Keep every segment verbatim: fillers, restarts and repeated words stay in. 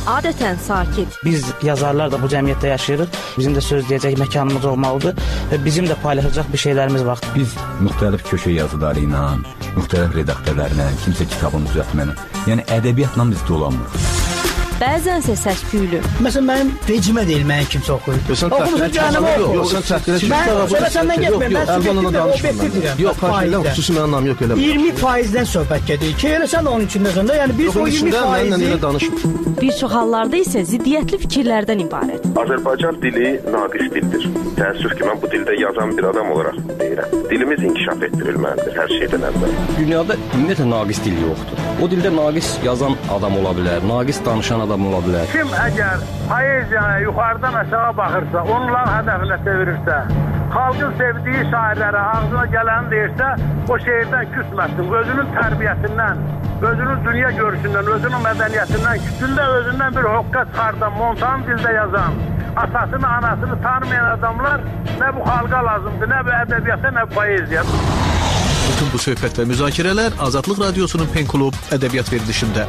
adətən sakit. Biz yazarlar da bu cəmiyyətdə yaşayırıq. Bizim də söz deyəcək məkanımız olmalıdır və bizim də paylaşacaq bir şeylərimiz var. Biz müxtəlif köşə yazıları ilə, müxtəlif redaktörlərlə, kimsə kitabını düzəltməklə, yəni ədəbiyyatla biz dolanmırıq. Bəzənsə səs-küylü. Məsələn, mənim vecimə deyil, mənim kimsə oxuyur. Oxumusun canım oxu. Yox, sən təhqilə çıxır. Mən sonra səndən getməyim. Mən Əlvanla danışmıram. Yox, failə xüsusi mənim anlam yox elə. iyirmi faizdən söhbət gedir ki, elə sən onun içində zəndə, yəni biz o iyirmi faizi... Bir çox hallarda isə ziddiyyətli fikirlərdən ibarət. Azərbaycan dili naqis dildir. Təəssüf ki, mən bu dildə yazan bir adam olaraq deyirəm. Dilimiz inkişaf etdirilməlidir hər şeydən əvvəl. Dünyada ümumiyyətlə naqis dil yoxdur. O dildə naqis yazan adam ola bilər, naqis danışan adam ola bilər. Kim əgər poeziyaya yuxarıdan aşağı baxırsa, onların hədəfinə çevirirsə, xalqın sevdiyi şairlərə ağzına gələni deyirsə, o şeirdən küsməsin. Özünün tərbiyəsindən, özünün dünya görüşündən, özünün mədəniyyətindən, kütündə özündən bir hoqqa çıxardan, montan dildə yazan, atasını, anasını tanımayan adamlar nə bu xalqa lazımdır, nə bu ədəbiyyata, nə bu poeziya. Bütün bu söhbət və müzakirələr Azadlıq Radiosunun Pen Klub ədəbiyyat verilişində.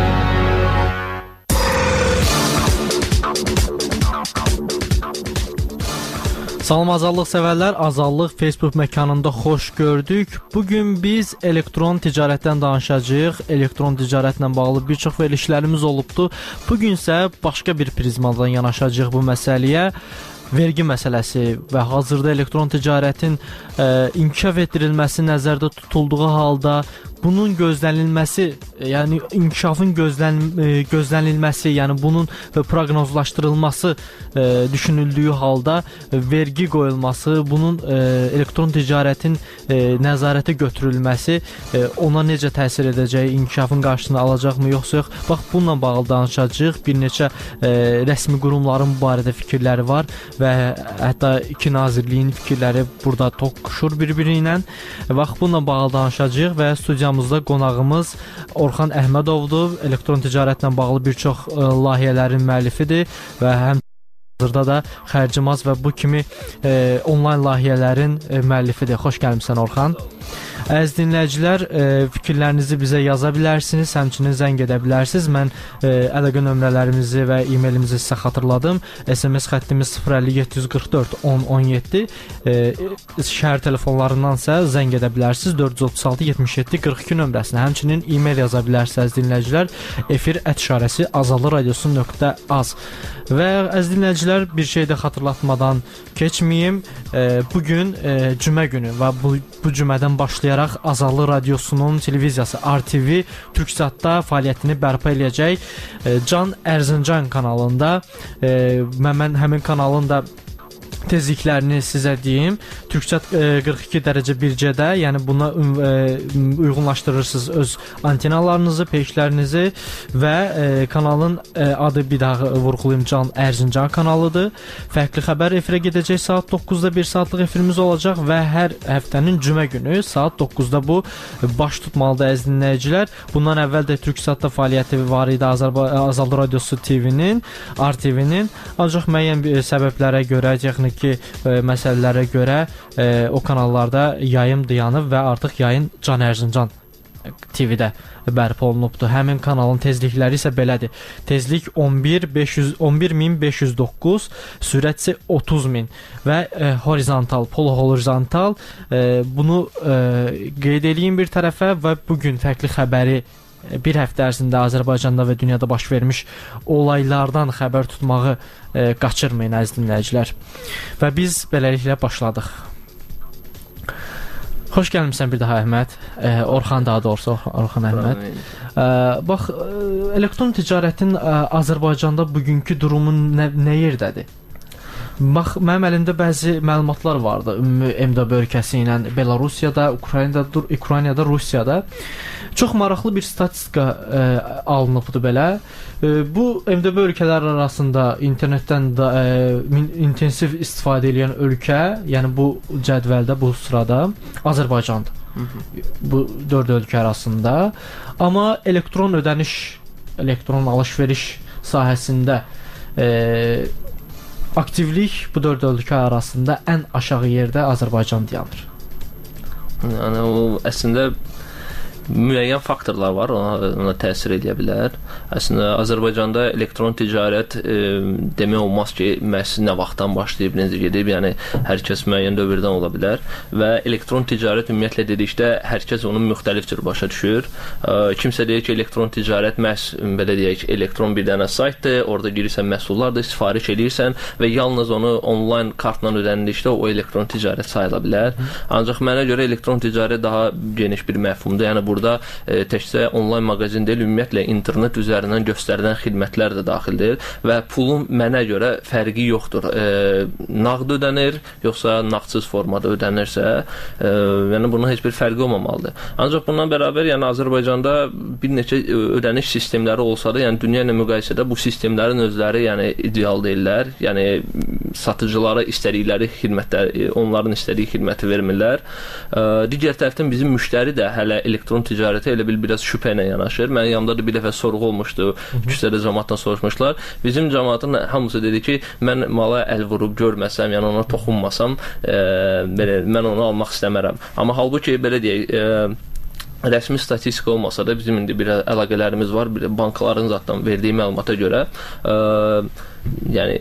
Salam azadlıq sevərlər, Azadlıq Facebook məkanında xoş gördük. Bugün biz elektron ticarətdən danışacağıq. Elektron ticarətlə bağlı bir çox verilişlərimiz olubdu. Bugün isə başqa bir prizmadan yanaşacağıq bu məsələyə. Vergi məsələsi və hazırda elektron ticarətin e, inkişaf etdirilməsi nəzərdə tutulduğu halda bunun gözlənilməsi, yəni inkişafın gözlən, e, gözlənilməsi, yəni bunun proqnozlaşdırılması e, düşünüldüyü halda e, vergi qoyulması, bunun e, elektron ticarətin e, nəzarətə götürülməsi e, ona necə təsir edəcəyi, inkişafın qarşısını alacaqmı yoxsa yox? Bax, bununla bağlı danışacağıq. Bir neçə e, rəsmi qurumların bu barədə fikirləri var və hətta iki nazirliyin fikirləri burada toqquşur bir-biri ilə. Bax, bununla bağlı danışacağıq və studiyamızda qonağımız Orxan Əhmədovdur. Elektron ticarətlə bağlı bir çox e, layihələrin müəllifidir və həm hazırda da Xərcimaz və bu kimi e, onlayn layihələrin e, müəllifidir. Xoş gəlmisən Orxan. Əziz dinləyicilər, e, fikirlərinizi bizə yaza bilərsiniz, həmçinin zəng edə bilərsiniz. Mən e, əlaqə nömrələrimizi və e-mailimizi sizə xatırladım. S M S xəttimiz sıfır əlli yeddi yüz qırx dörd on on yeddi. E, şəhər telefonlarındansa zəng edə bilərsiniz dörd yüz otuz altı yetmiş yeddi qırx iki nömrəsinə. Həmçinin e-mail yaza bilərsiniz dinləyicilər. Efir ət işarəsi azadlıqradiosu nöqtə az. Və əziz dinləyicilər, bir şey də xatırlatmadan keçməyim. E, bugün e, cümə günü və bu, bu cümədən başlayaraq Azadlıq Radiosunun televiziyası R T V Türksatda fəaliyyətini bərpa eləyəcək. E, Can Ərzincan kanalında e, mən həmin kanalın da tezliklərini sizə deyim. Türksat e, qırx iki dərəcə bir C'də, yəni buna e, uyğunlaşdırırsınız öz antenalarınızı, peyklərinizi və e, kanalın e, adı bir daha vurğulayım, Can Ərzincan kanalıdır. Fərqli xəbər efirə gedəcək saat doqquzda bir saatlıq efirimiz olacaq və hər həftənin cümə günü saat doqquzda bu baş tutmalıdır əziz dinləyicilər. Bundan əvvəl də Türksatda fəaliyyəti var idi Azərbaycan Azadlıq Radiosu T V-nin, R T V-nin. Ancaq müəyyən səbəblərə görə, texniki ki, e, məsələlərə görə e, o kanallarda yayım dayanıb və artıq yayın Can Ərzincan T V-də bərpa olunubdur. Həmin kanalın tezlikləri isə belədir. Tezlik on bir min beş yüz doqquz, sürət isə otuz min və e, horizontal, polo-horizontal e, bunu e, qeyd edeyim bir tərəfə və bugün fərqli xəbəri bir həftə ərzində Azərbaycanda və dünyada baş vermiş olaylardan xəbər tutmağı e, qaçırmayın əziz dinləyicilər. Və biz beləliklə başladıq. Xoş gəlmisən bir daha Əhməd. E, Orxan daha doğrusu Orxan Əhməd. E, bax, elektron ticarətin e, Azərbaycanda bugünkü durumu nə, nə yerdədir? Bax, mənim əlimdə bəzi məlumatlar vardı. Ümumi M D B ölkəsi ilə Belarusiyada, Ukraynada, Ukraynada, Rusiyada çox maraqlı bir statistika e, alınıbdır belə. E, bu M D B ölkələr arasında internetdən da e, intensiv istifadə edən ölkə, yəni bu cədvəldə, bu sırada Azərbaycandır. Hı -hı. Bu dörd ölkə arasında. Amma elektron ödəniş, elektron alış-veriş sahəsində e, aktivlik bu dörd ölkə arasında ən aşağı yerdə Azərbaycan dayanır. Yəni o əslində müəyyən faktorlar var, ona, ona təsir edə bilər. Əslində Azərbaycanda elektron ticarət e, demək olmaz ki, məhz nə vaxtdan başlayıb, necə gedib, yəni hər kəs müəyyən dövrdən ola bilər və elektron ticarət ümumiyyətlə dedikdə hər kəs onu müxtəlif cür başa düşür. E, kimsə deyir ki, elektron ticarət məhz belə deyək, elektron bir dənə saytdır, orada girirsən məhsullardır, sifariş edirsən və yalnız onu onlayn kartla ödənildikdə o elektron ticarət sayıla bilər. Ancaq mənə görə elektron ticarət daha geniş bir məfhumdur. Yəni burada e, təkcə onlayn mağazin deyil, ümumiyyətlə internet üzərindən göstərilən xidmətlər də daxildir və pulun mənə görə fərqi yoxdur. E, nağd ödənir, yoxsa nağdsız formada ödənirsə, e, yəni bunun heç bir fərqi olmamalıdır. Ancaq bundan bərabər, yəni Azərbaycanda bir neçə ödəniş sistemləri olsa da, yəni dünya ilə müqayisədə bu sistemlərin özləri yəni ideal deyirlər. Yəni satıcılara istədikləri xidmətləri, onların istədiyi xidməti vermirlər. E, digər tərəfdən bizim müştəri də hələ elektron ticarətə elə bil biraz şübhə ilə yanaşır. Mənim yanımda da bir dəfə sorğu olmuşdu. Küçədə cəmaatdan soruşmuşlar. Bizim cəmaatın hamısı dedi ki, mən mala əl vurub görməsəm, yəni ona toxunmasam, e, belə, mən onu almaq istəmərəm. Amma halbuki belə deyək, e, rəsmi statistika olmasa da bizim indi bir əlaqələrimiz var. Bir bankların zaten verdiyi məlumata görə, e, yəni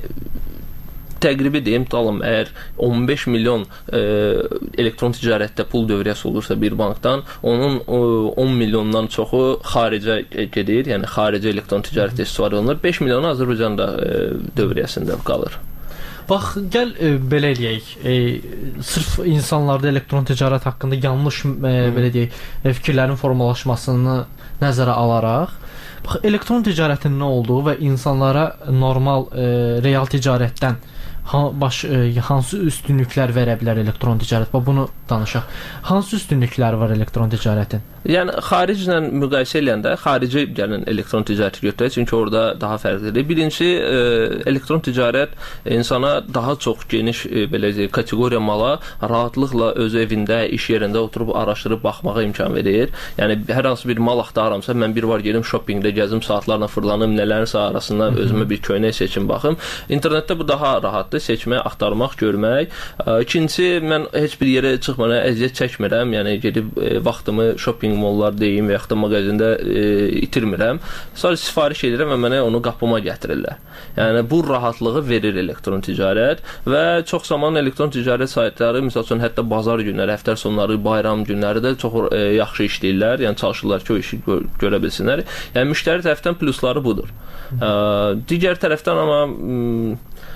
təqribi deyim, tutalım, əgər on beş milyon e, elektron ticarətdə pul dövriyyəsi olursa bir bankdan, onun e, on milyondan çoxu xaricə gedir, yəni xarici elektron ticarətdə istifadə olunur. beş milyonu Azərbaycanda e, dövriyyəsində qalır. Bax, gəl e, belə eləyək, e, sırf insanlarda elektron ticarət haqqında yanlış e, belə deyək, e, fikirlərin formalaşmasını nəzərə alaraq, bax, elektron ticarətin nə olduğu və insanlara normal e, real ticarətdən baş, e, hansı üstünlüklər verə bilər elektron ticarət? Bax, bunu danışaq. Hansı üstünlükləri var elektron ticarətin? Yəni xariclə müqayisə edəndə xarici gəlin elektron ticarəti götürək, çünki orada daha fərqlidir. Birinci, e, elektron ticarət insana daha çox geniş e, belə deyək, kateqoriya mala rahatlıqla öz evində, iş yerində oturub araşdırıb baxmağa imkan verir. Yəni hər hansı bir mal axtarıramsa, mən bir var gedim shoppingdə gəzim, saatlarla fırlanım, nələrinsə arasından özümə bir köynək seçim baxım. İnternetdə bu daha rahatdır, seçmək, axtarmaq, görmək. İkincisi, mən heç bir yerə çıxmadan əziyyət çəkmirəm, yəni gedib e, vaxtımı shopping mollar deyim və yaxud da mağazində e, itirmirəm. Sadəcə sifariş edirəm və mənə onu qapıma gətirirlər. Yəni bu rahatlığı verir elektron ticarət və çox zaman elektron ticarət saytları, məsəl üçün hətta bazar günləri, həftə sonları, bayram günləri də çox e, yaxşı işləyirlər. Yəni çalışırlar ki, o işi gö görə bilsinlər. Yəni müştəri tərəfdən plusları budur. E, digər tərəfdən amma m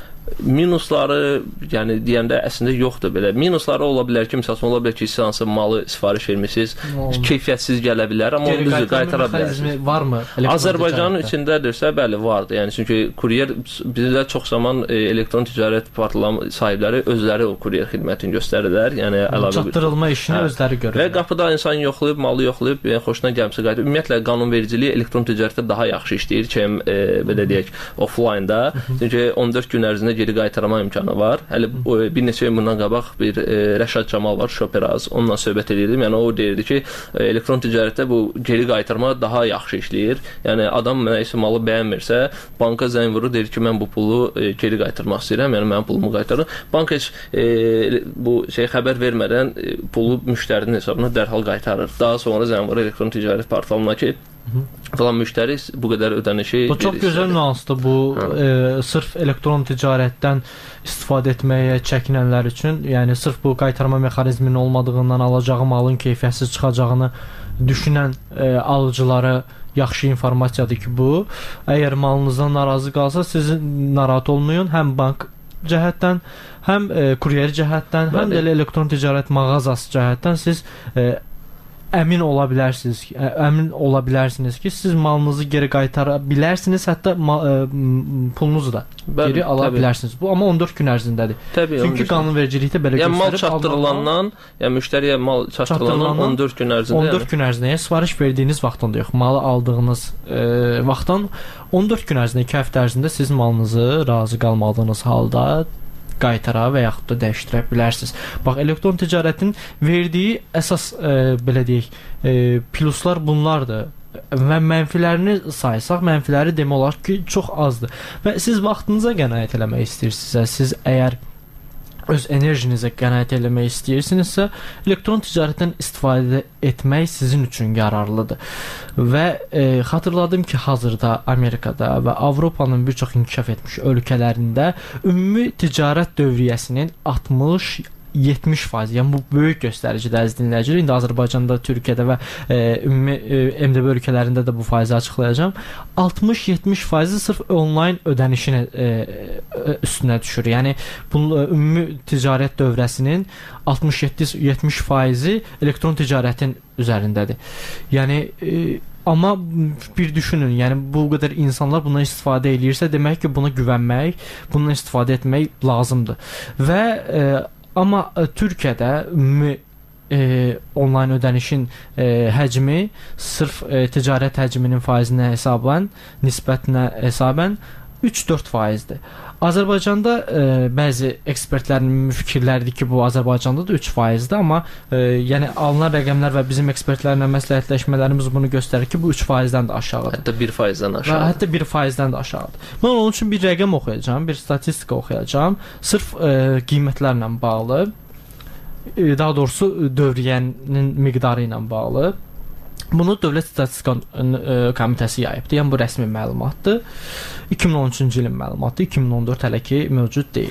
minusları, yəni deyəndə əslində yoxdur belə. Minusları ola bilər ki, məsələn, ola bilər ki, siz hansı malı sifariş vermisiniz, keyfiyyətsiz gələ bilər, amma onu düzü qaytara bilərsiniz. Varmı? Azərbaycanın içindədirsə, bəli, vardır. Yəni çünki kuryer bizdə çox zaman e, elektron ticarət portalı sahibləri özləri o kuryer xidmətini göstərirlər. Yəni əlavə çatdırılma bir... işini hə. özləri görürlər. Və qapıda insan yoxlayıb, malı yoxlayıb, yəni xoşuna gəlmişsə qayıdır. Ümumiyyətlə qanunvericiliyi elektron ticarətdə daha yaxşı işləyir ki, e, belə deyək, offline-da. Çünki on dörd gün ərzində geri qaytarma imkanı var. Hələ bir neçə il bundan qabaq bir e, Rəşad Camal var, Şoperaz, onunla söhbət edirdim. Yəni o deyirdi ki, e, elektron ticarətdə bu geri qaytarma daha yaxşı işləyir. Yəni adam mənə isə malı bəyənmirsə, banka zəng vurur, deyir ki, mən bu pulu e, geri qaytarmaq istəyirəm, yəni mənim pulumu qaytarın. Bank heç e, bu şey xəbər vermədən e, pulu müştərinin hesabına dərhal qaytarır. Daha sonra zəng vurur elektron ticarət portalına ki, falan müştəri bu qədər ödənişi bu çox gözəl nüansdır bu e, sırf elektron ticarətdən istifadə etməyə çəkinənlər üçün, yəni sırf bu qaytarma mexanizminin olmadığından alacağı malın keyfiyyətsiz çıxacağını düşünən e, alıcılara yaxşı informasiyadır ki, bu əgər malınızdan narazı qalsa siz narahat olmayın, həm bank cəhətdən, həm e, kuryer cəhətdən, həm də elektron ticarət mağazası cəhətdən siz e, əmin ola bilərsiniz, əmin ola bilərsiniz ki, siz malınızı geri qaytara bilərsiniz, hətta mal, ə, pulunuzu da geri Bəli, ala təbii. bilərsiniz. Bu amma on dörd gün ərzindədir. Təbii, Çünki qanunvericilikdə belə yəni, göstərib. Mal çatdırılandan, yəni müştəriyə mal çatdırılandan on dörd gün ərzində. on dörd yəni. gün ərzində, yəni sifariş verdiyiniz vaxtdan da yox, malı aldığınız e, vaxtdan on dörd gün ərzində, iki həftə ərzində siz malınızı razı qalmadığınız halda qaytara və yaxud da dəyişdirə bilərsiniz. Bax, elektron ticarətin verdiyi əsas e, belə deyək, e, pluslar bunlardır. Və mənfilərini saysaq, mənfiləri demək olar ki, çox azdır. Və siz vaxtınıza qənaət eləmək istəyirsinizsə, siz əgər öz enerjinizə qənaət eləmək istəyirsinizsə, elektron ticarətdən istifadə etmək sizin üçün yararlıdır. Və e, xatırladım ki, hazırda Amerikada və Avropanın bir çox inkişaf etmiş ölkələrində ümumi ticarət dövriyyəsinin altmış yetmiş faiz, yəni bu böyük göstəricidir əziz dinləyicilər. İndi Azərbaycanda, Türkiyədə və e, ümumi e, M D B ölkələrində də bu faizi açıqlayacağım. altmış yetmiş faizi sırf onlayn ödənişin e, üstünə düşür. Yəni bu ümumi ticarət dövrəsinin altmış yetmiş faizi elektron ticarətin üzərindədir. Yəni e, amma bir düşünün, yəni bu qədər insanlar bundan istifadə edirsə, demək ki, buna güvənmək, bundan istifadə etmək lazımdır. Və e, amma e, Türkiyədə ümumi e, onlayn ödənişin e, həcmi sırf e, ticarət həcminin faizinə hesabən, nisbətinə hesabən üç dörd faizdir. Azərbaycanda e, bəzi ekspertlərin fikirləridir ki, bu Azərbaycanda da üç faizdir, amma e, yəni alınan rəqəmlər və bizim ekspertlərlə məsləhətləşmələrimiz bunu göstərir ki, bu üç faizdən də aşağıdır. Hətta bir faizdən aşağıdır. Hətta bir faizdən də aşağıdır. Mən onun üçün bir rəqəm oxuyacağam, bir statistika oxuyacağım. Sırf e, qiymətlərlə bağlı, e, daha doğrusu dövriyyənin miqdarı ilə bağlı. Bunu Dövlət Statistika Komitəsi yayıbdır. Yəni bu rəsmi məlumatdır. iki min on üçüncü ilin məlumatı, iki min on dörd hələ ki mövcud deyil.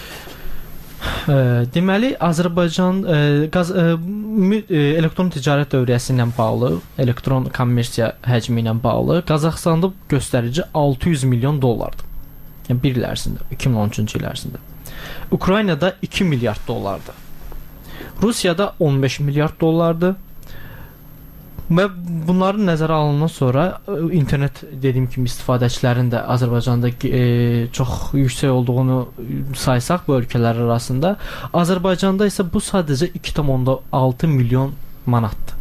E, deməli, Azərbaycan e, qaz, e, elektron ticarət dövriyyəsi ilə bağlı, elektron kommersiya həcmi ilə bağlı Qazaxstanda göstərici altı yüz milyon dollardır. Yəni bir il ərzində, iki min on üçüncü il ərzində. Ukraynada iki milyard dollardır. Rusiyada on beş milyard dollardır. Və bunların nəzərə alınandan sonra internet dediyim kimi istifadəçilərin də Azərbaycanda e, çox yüksək olduğunu saysaq bu ölkələr arasında, Azərbaycanda isə bu sadəcə iki nöqtə altı milyon manatdır.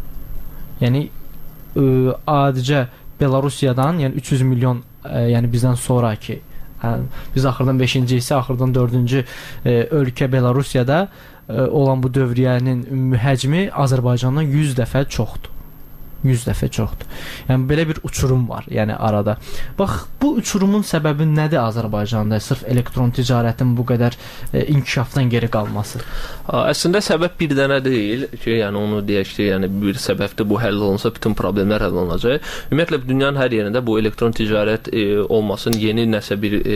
Yəni e, adicə Belarusiyadan, yəni üç yüz milyon, e, yəni bizdən sonraki, yəni biz axırdan beşinci isə axırdan dördüncü e, ölkə Belarusiyada e, olan bu dövriyyənin ümumi həcmi Azərbaycandan yüz dəfə çoxdur. yüz dəfə çoxdur. Yəni belə bir uçurum var, yəni arada. Bax, bu uçurumun səbəbi nədir Azərbaycanda? Sırf elektron ticarətin bu qədər e, inkişafdan geri qalması. Əslində səbəb bir dənə deyil ki, yəni onu deyək ki, yəni bir səbəbdir, bu həll olunsa bütün problemlər həll olunacaq. Ümumiyyətlə dünyanın hər yerində bu elektron ticarət e, olmasın, yeni nəsə bir e,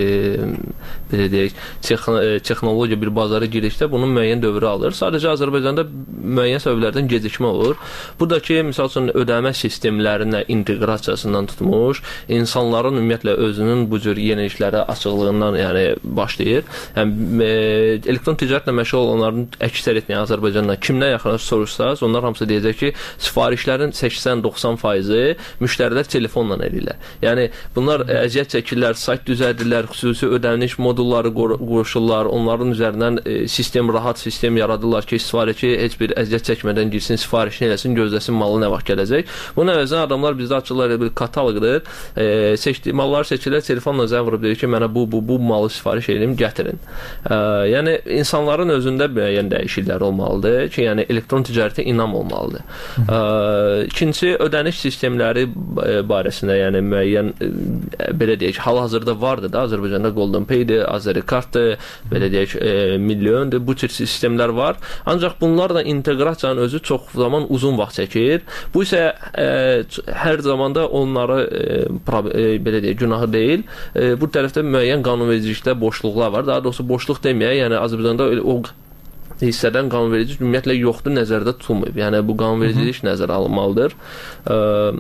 belə deyək, texnologiya bir bazara girişdə bunun müəyyən dövrü alır. Sadəcə Azərbaycanda müəyyən səbəblərdən gecikmə olur. Buradakı məsəl üçün ödəmə sistemlərinə inteqrasiyasından tutmuş, insanların ümumiyyətlə özünün bu cür yeniliklərə açıqlığından yəni başlayır. Yəni e, elektron ticarətlə məşğul olanların əksəriyyətini Azərbaycandan kimdən yaxınlaşıb soruşsaz, onlar hamısı deyəcək ki, sifarişlərin səksən doxsan faizi müştərilər telefonla edirlər. Yəni bunlar əziyyət çəkirlər, sayt düzəldirlər, xüsusi ödəniş modulları qoşurlar, onların üzərindən e, sistem, rahat sistem yaradırlar ki, sifarişi heç bir əziyyət çəkmədən girsin, sifarişini eləsin, gözləsin malı nə vaxt gələcək. Bunun əvəzinə adamlar bizdə açırlar bir kataloqdur, e, seçdiyi malları seçirlər, telefonla zəng vurub deyir ki, mənə bu, bu, bu malı sifariş edeyim, gətirin. E, yəni insanların özündə müəyyən dəyişikliklər olmalıdır ki, yəni elektron ticarətə inam olmalıdır. E, ikinci, ödəniş sistemləri barəsində, yəni müəyyən e, belə deyək, hal-hazırda vardır da, Azərbaycanda Golden Pay-dir, Azərikart-dır, belə deyək, e, Milyondur, bu tür sistemlər var. Ancaq bunlarla inteqrasiyanın özü çox zaman uzun vaxt çəkir. Bu isə e, hər zamanda onları e, e, belə deyək, günahı deyil. E, bu tərəfdə müəyyən qanunvericilikdə boşluqlar var. Daha doğrusu boşluq deməyək, yəni Azərbaycanda o hissədən qanunvericilik ümumiyyətlə yoxdur, nəzərdə tutulmayıb. Yəni bu qanunvericilik nəzərə alınmalıdır. E,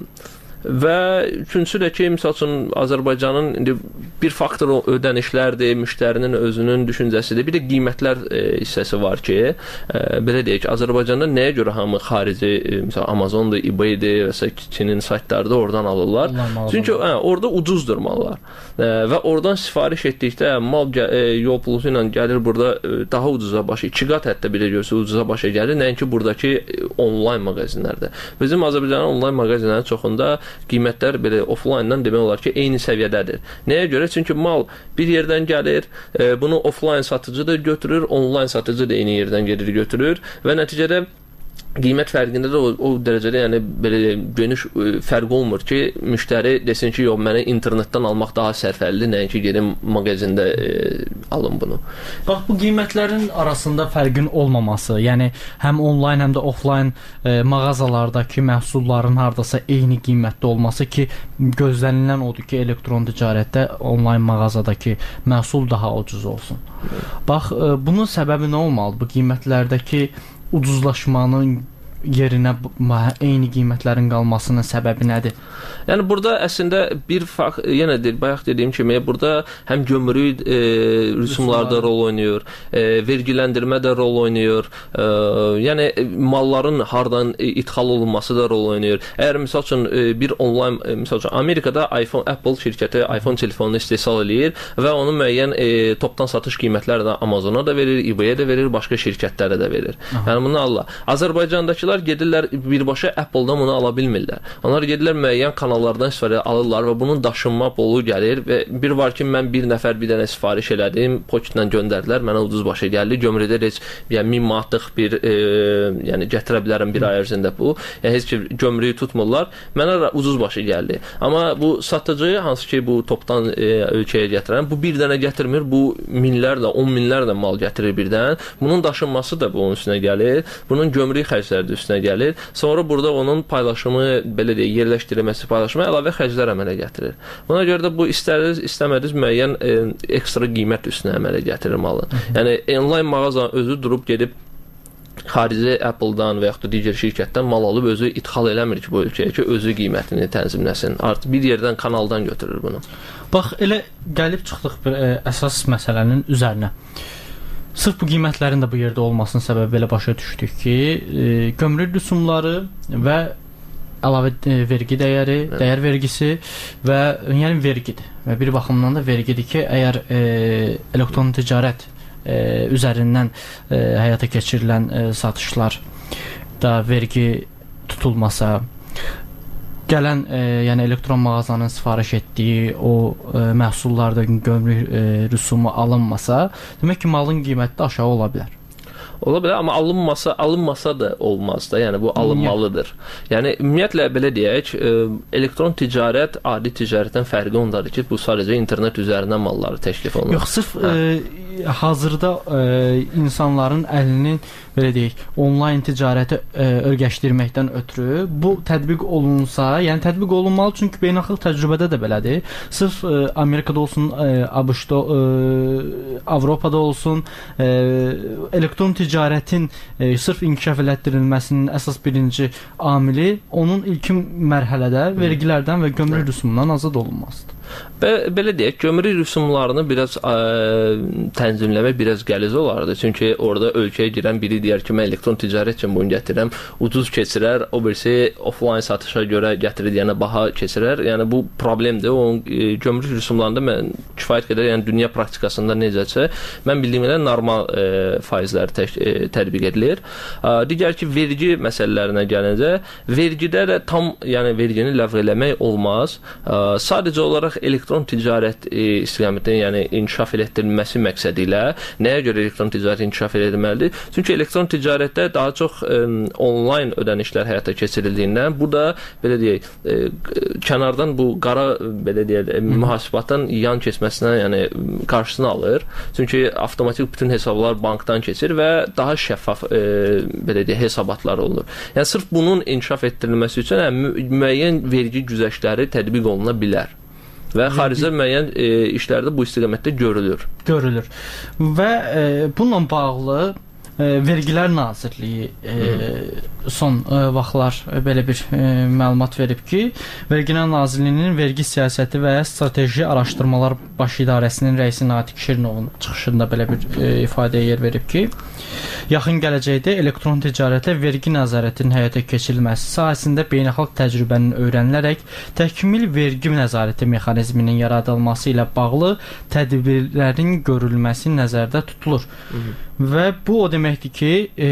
və üçüncüsü də ki, misal üçün Azərbaycanın indi bir faktor o ödənişlərdir, müştərinin özünün düşüncəsidir. Bir də qiymətlər e, hissəsi var ki, e, belə deyək, Azərbaycanda nəyə görə hamı xarici, e, misal Amazondur, eBay-dir və s. Çinin saytlarında oradan alırlar. Çünki hə, orada ucuzdur mallar. E, və oradan sifariş etdikdə mal e, yol pulusu ilə gəlir burada e, daha ucuza başa, iki qat hətta belə görsə ucuza başa gəlir, nəinki buradakı e, onlayn mağazinlərdə. Bizim Azərbaycanın onlayn mağazinlərinin çoxunda qiymətlər belə offline-dan demək olar ki, eyni səviyyədədir. Nəyə görə? Çünki mal bir yerdən gəlir, e, bunu offline satıcı da götürür, online satıcı da eyni yerdən gedir götürür və nəticədə qiymət fərqində də o, o dərəcədə yəni belə geniş ə, fərq olmur ki, müştəri desin ki, yox, mənə internetdən almaq daha sərfəlidir, nəinki gedim mağazində ə, alım bunu. Bax, bu qiymətlərin arasında fərqin olmaması, yəni həm onlayn, həm də offlayn ə, mağazalardakı məhsulların hardasa eyni qiymətdə olması ki, gözlənilən odur ki, elektron ticarətdə onlayn mağazadakı məhsul daha ucuz olsun. Bax, ə, bunun səbəbi nə olmalı? Bu qiymətlərdəki ucuzlaşmanın yerinə eyni qiymətlərin qalmasının səbəbi nədir? Yəni burada əslində bir fakt, yenə deyir, bayaq dediyim kimi, burada həm gömrük e, rüsumlarda rol oynayır, e, vergiləndirmə də rol oynayır, e, yəni malların hardan ithal olunması da rol oynayır. Əgər misal üçün e, bir onlayn, e, misal üçün Amerikada iPhone, Apple şirkəti iPhone telefonunu istehsal eləyir və onun müəyyən e, topdan satış qiymətləri də Amazona da verir, eBay-ə də verir, başqa şirkətlərə də verir. Aha. Yəni bunu Allah. Azərbaycandakılar gedirlər birbaşa Apple-dan bunu ala bilmirlər. Onlar gedirlər müəyyən kanallardan istifadə alırlar və bunun daşınma pulu gəlir və bir var ki, mən bir nəfər bir dənə sifariş elədim, poçtla göndərdilər, mənə ucuz başa gəldi. Gömrükdə heç yəni min manatlıq bir e, yəni gətirə bilərəm bir ay ərzində bu. Yəni heç ki gömrüyü tutmurlar. Mənə ucuz başa gəldi. Amma bu satıcı hansı ki bu topdan e, ölkəyə gətirən, bu bir dənə gətirmir, bu minlərlə, on minlərlə mal gətirir birdən. Bunun daşınması da bunun üstünə gəlir. Bunun gömrük xərcləri üstünə gəlir. Sonra burada onun paylaşımı, belə deyək, yerləşdirilməsi, paylaşımı əlavə xərclər əmələ gətirir. Buna görə də bu istədiniz, istəmədiniz müəyyən e, ekstra qiymət üstünə əmələ gətirir malı. Yəni onlayn mağazanın özü durub gedib xarici Apple-dan və yaxud da digər şirkətdən mal alıb özü ithal eləmir ki, bu ölkəyə ki, özü qiymətini tənzimləsin. Artıq bir yerdən, kanaldan götürür bunu. Bax, elə gəlib çıxdıq bir ə, əsas məsələnin üzərinə. Sırf bu qiymətlərin də bu yerdə olmasının səbəbi belə başa düşdük ki, e, gömrük rüsumları və əlavə e, vergi dəyəri, evet. dəyər vergisi və yəni vergidir. Və bir baxımdan da vergidir ki, əgər e, elektron ticarət e, üzərindən e, həyata keçirilən e, satışlar da vergi tutulmasa, gələn e, yəni elektron mağazanın sifariş etdiyi o e, məhsullarda gömrük e, rüsumu alınmasa, demək ki, malın qiyməti də aşağı ola bilər. Ola bilər, amma alınmasa, alınmasa da olmaz da. Yəni bu alınmalıdır. Yəni ümumiyyətlə belə deyək, e, elektron ticarət adi ticarətdən fərqi ondadır ki, bu sadəcə internet üzərindən malları təklif olunur. Yox, sırf e, hazırda e, insanların əlinin belə deyək, onlayn ticarəti e, örgəşdirməkdən ötürü bu tətbiq olunsa, yəni tətbiq olunmalı, çünki beynəlxalq təcrübədə də belədir. Sırf e, Amerikada olsun, e, ABŞ-da, e, Avropada olsun, e, elektron ticarətin e, sırf inkişaf elətdirilməsinin əsas birinci amili onun ilkin mərhələdə vergilərdən və gömrük rüsumundan azad olunmasıdır. Be belə deyək, gömrük rüsumlarını biraz ə, tənzimləmək biraz qəliz olardı. Çünki orada ölkəyə girən biri deyər ki, mən elektron ticarət üçün bunu gətirirəm, ucuz keçirər, o birisi offline satışa görə gətirir, yəni baha keçirər. Yəni bu problemdir. O e, gömrük rüsumlarında mən kifayət qədər, yəni dünya praktikasında necəsə, mən bildiyim elə normal e, faizlər tə, e, tətbiq edilir. Ə, digər ki, vergi məsələlərinə gəlincə, vergidə də tam, yəni vergini ləğv eləmək olmaz. Ə, sadəcə olaraq elektron ticarət e, istiqamətinin, yəni inkişaf elətdirilməsi məqsədi ilə nəyə görə elektron ticarət inkişaf edilməlidir? Çünki elektron ticarətdə daha çox e, onlayn ödənişlər həyata keçirildiyindən, bu da belə deyək, e, kənardan bu qara belə deyək, e, mühasibatın yan keçməsinə, yəni qarşısını alır. Çünki avtomatik bütün hesablar bankdan keçir və daha şəffaf e, belə deyək, hesabatlar olur. Yəni sırf bunun inkişaf etdirilməsi üçün yəni, müəyyən vergi güzəştləri tətbiq oluna bilər. Və xaricdə müəyyən e, işlərdə bu istiqamətdə görülür. Görülür. Və e, bununla bağlı e, Vergilər Nazirliyi e, son e, vaxtlar e, belə bir e, məlumat verib ki, Vergilər Nazirliyinin vergi siyasəti və strateji araşdırmalar baş idarəsinin rəisi Natiq Şirinovun çıxışında belə bir e, ifadəyə yer verib ki, yaxın gələcəkdə elektron ticarətə vergi nəzarətinin həyata keçirilməsi sahəsində beynəlxalq təcrübənin öyrənilərək təkmil vergi nəzarəti mexanizminin yaradılması ilə bağlı tədbirlərin görülməsi nəzərdə tutulur. Hı -hı. Və bu o deməkdir ki, e,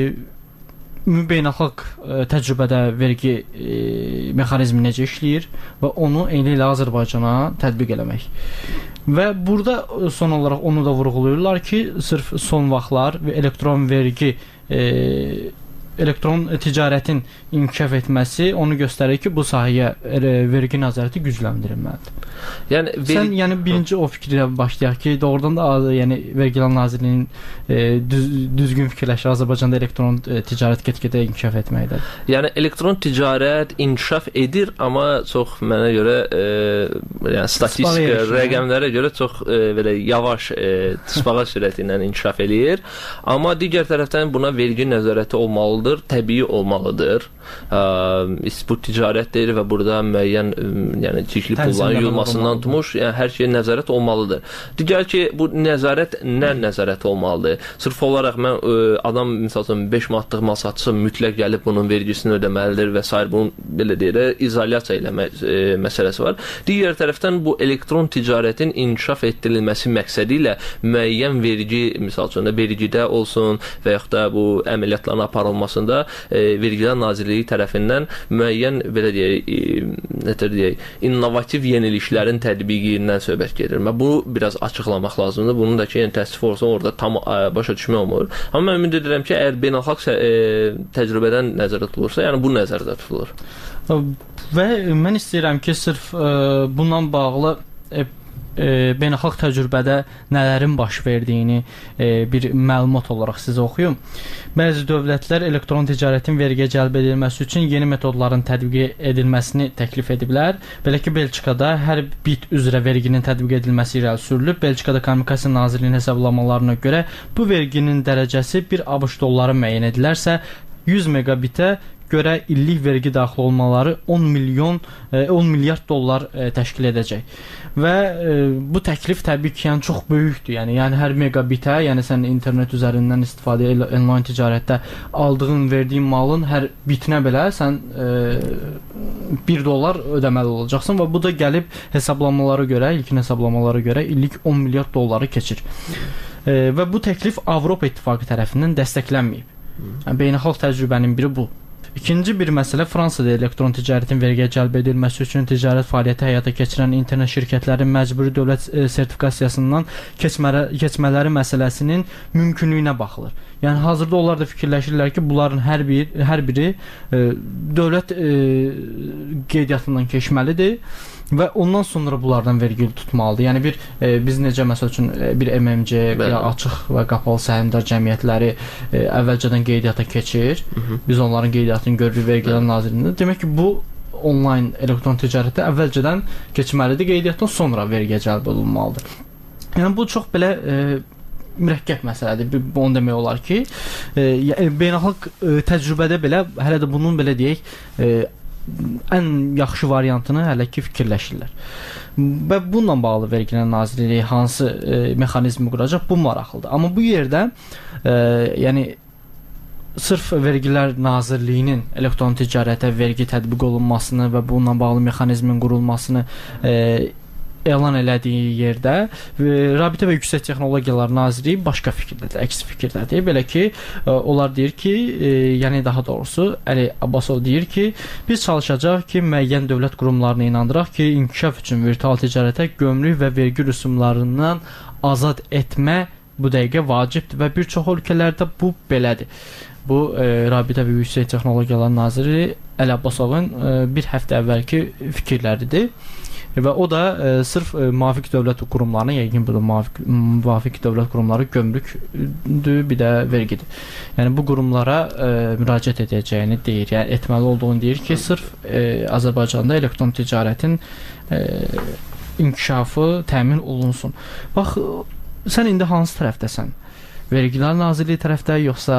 beynəlxalq e, təcrübədə vergi e, mexanizmi necə işləyir və onu eyni ilə Azərbaycana tətbiq eləmək. Və burada son olaraq onu da vurğulayırlar ki, sırf son vaxtlar və elektron vergi e, elektron ticarətin inkişaf etməsi onu göstərir ki, bu sahəyə vergi nəzarəti gücləndirilməlidir. Yəni ver... sən yəni birinci o fikrə başlayaq ki, doğrudan da yəni Vergilər Nazirliyinin e, düz, düzgün fikirləşir Azərbaycanda elektron e, ticarət get-gedə inkişaf etməkdədir. Yəni elektron ticarət inkişaf edir, amma çox mənə görə e, yəni statistika rəqəmlərə görə çox e, belə yavaş e, tısbağa sürəti ilə inkişaf eləyir. Amma digər tərəfdən buna vergi nəzarəti olmalıdır, təbii olmalıdır. Ə, bu ticarətdir və burada müəyyən yəni çirkli pulların yığılmasından tutmuş, yəni hər şey nəzarət olmalıdır. Digər ki, bu nəzarət nə nəzarət olmalıdır? Sırf olaraq mən ə, adam məsələn beş manatlıq mal satsa mütləq gəlib bunun vergisini ödəməlidir və s. bunun belə deyək, izolasiya eləmə ə, məsələsi var. Digər tərəfdən bu elektron ticarətin inkişaf etdirilməsi məqsədi ilə müəyyən vergi, məsələn vergidə olsun və yaxud da bu əməliyyatların aparılmasında ə, Vergilər Nazirliyi tərəfindən müəyyən belə deyək, nətər deyək, innovativ yeniliklərin tətbiqindən söhbət gedir. Mən bunu biraz açıqlamaq lazımdır. Bunun da ki, yəni təəssüf olsa orada tam ə, başa düşmək olmur. Amma mən ümid edirəm ki, əgər beynəlxalq ə, təcrübədən nəzərdə tutulursa, yəni bu nəzərdə tutulur. Və mən istəyirəm ki, sırf ə, bundan bağlı ə, E, beynəlxalq təcrübədə nələrin baş verdiyini e, bir məlumat olaraq sizə oxuyum. Bəzi dövlətlər elektron ticarətin vergiyə cəlb edilməsi üçün yeni metodların tətbiq edilməsini təklif ediblər. Belə ki, Belçikada hər bit üzrə verginin tətbiq edilməsi irəli sürülüb. Belçikada Kommunikasiya Nazirliyinin hesablamalarına görə bu verginin dərəcəsi bir ABŞ dolları müəyyən edilərsə, yüz megabitə görə illik vergi daxil olmaları on milyon on milyard dollar e, təşkil edəcək. Və e, bu təklif təbii ki, yəni çox böyükdür. Yəni yəni hər megabitə, yəni sən internet üzərindən istifadə elə onlayn ticarətdə aldığın, verdiyin malın hər bitinə belə sən e, bir dollar ödəməli olacaqsan və bu da gəlib hesablamalara görə, ilkin hesablamalara görə illik on milyard dolları keçir. E, və bu təklif Avropa İttifaqı tərəfindən dəstəklənməyib. Yəni beynəlxalq təcrübənin biri bu. İkinci bir məsələ Fransada elektron ticarətin vergiyə cəlb edilməsi üçün ticarət fəaliyyəti həyata keçirən internet şirkətlərin məcburi dövlət sertifikasiyasından keçmələ, keçmələri məsələsinin mümkünlüyünə baxılır. Yəni hazırda onlar da fikirləşirlər ki, bunların hər bir hər biri e, dövlət e, qeydiyyatından keçməlidir və ondan sonra bunlardan vergi tutmalıdır. Yəni bir e, biz necə məsəl üçün e, bir M M C, bir açıq və qapalı səhmdar cəmiyyətləri e, əvvəlcədən qeydiyyata keçir. Hı -hı. Biz onların qeydiyyatını görürük Vergilər Nazirliyində. Demək ki, bu onlayn elektron ticarətdə əvvəlcədən keçməlidir, qeydiyyatdan sonra vergiyə cəlb olunmalıdır. Yəni bu çox belə e, mürəkkəb məsələdir. Onu demək olar ki, e, beynəlxalq e, təcrübədə belə hələ də bunun belə deyək, e, ən yaxşı variantını hələ ki fikirləşirlər. Və bununla bağlı Vergilər Nazirliyi hansı e, mexanizmi quracaq, bu maraqlıdır. Amma bu yerdə e, yəni sırf Vergilər Nazirliyinin elektron ticarətə vergi tətbiq olunmasını və bununla bağlı mexanizmin qurulmasını e, elan elədiyi yerdə Rabitə və Yüksək Texnologiyalar Nazirliyi başqa fikirdədir, əks fikirdədir. Belə ki, onlar deyir ki, e, yəni daha doğrusu Əli Abbasov deyir ki, biz çalışacağıq ki, müəyyən dövlət qurumlarını inandıraq ki, inkişaf üçün virtual ticarətə gömrük və vergi rüsumlarından azad etmə bu dəqiqə vacibdir və bir çox ölkələrdə bu belədir. Bu e, Rabitə və Yüksək Texnologiyalar Naziri Əli Abbasovun e, bir həftə əvvəlki fikirləridir. Və o da e, sırf e, müvafiq dövlət qurumlarına, yəqin bu da müvafiq, müvafiq dövlət qurumları gömrükdür, bir də vergidir. Yəni bu qurumlara e, müraciət edəcəyini deyir, yəni etməli olduğunu deyir ki, sırf e, Azərbaycanda elektron ticarətin e, inkişafı təmin olunsun. Bax, sən indi hansı tərəfdəsən? Vergilər Nazirliyi tərəfdə, yoxsa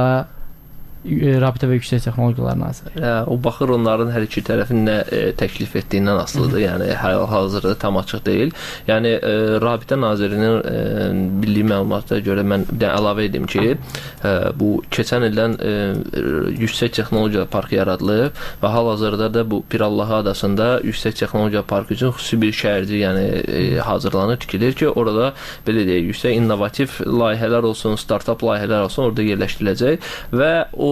Rabitə və Yüksək Texnologiyalar Nazirliyi? Hə, o baxır onların hər iki tərəfin nə e, təklif etdiyindən asılıdır. Yəni hal-hazırda tam açıq deyil. Yəni e, Rabitə Nazirliyinin e, bildiyi məlumatlara görə mən bir də əlavə edim ki, e, bu keçən ildən e, Yüksək Texnologiya Parkı yaradılıb və hal-hazırda da bu Pirallaha adasında Yüksək Texnologiya Parkı üçün xüsusi bir şəhərci, yəni e, hazırlanır, tikilir ki, orada belə deyək, yüksək innovativ layihələr olsun, startup layihələr olsun, orada yerləşdiriləcək və o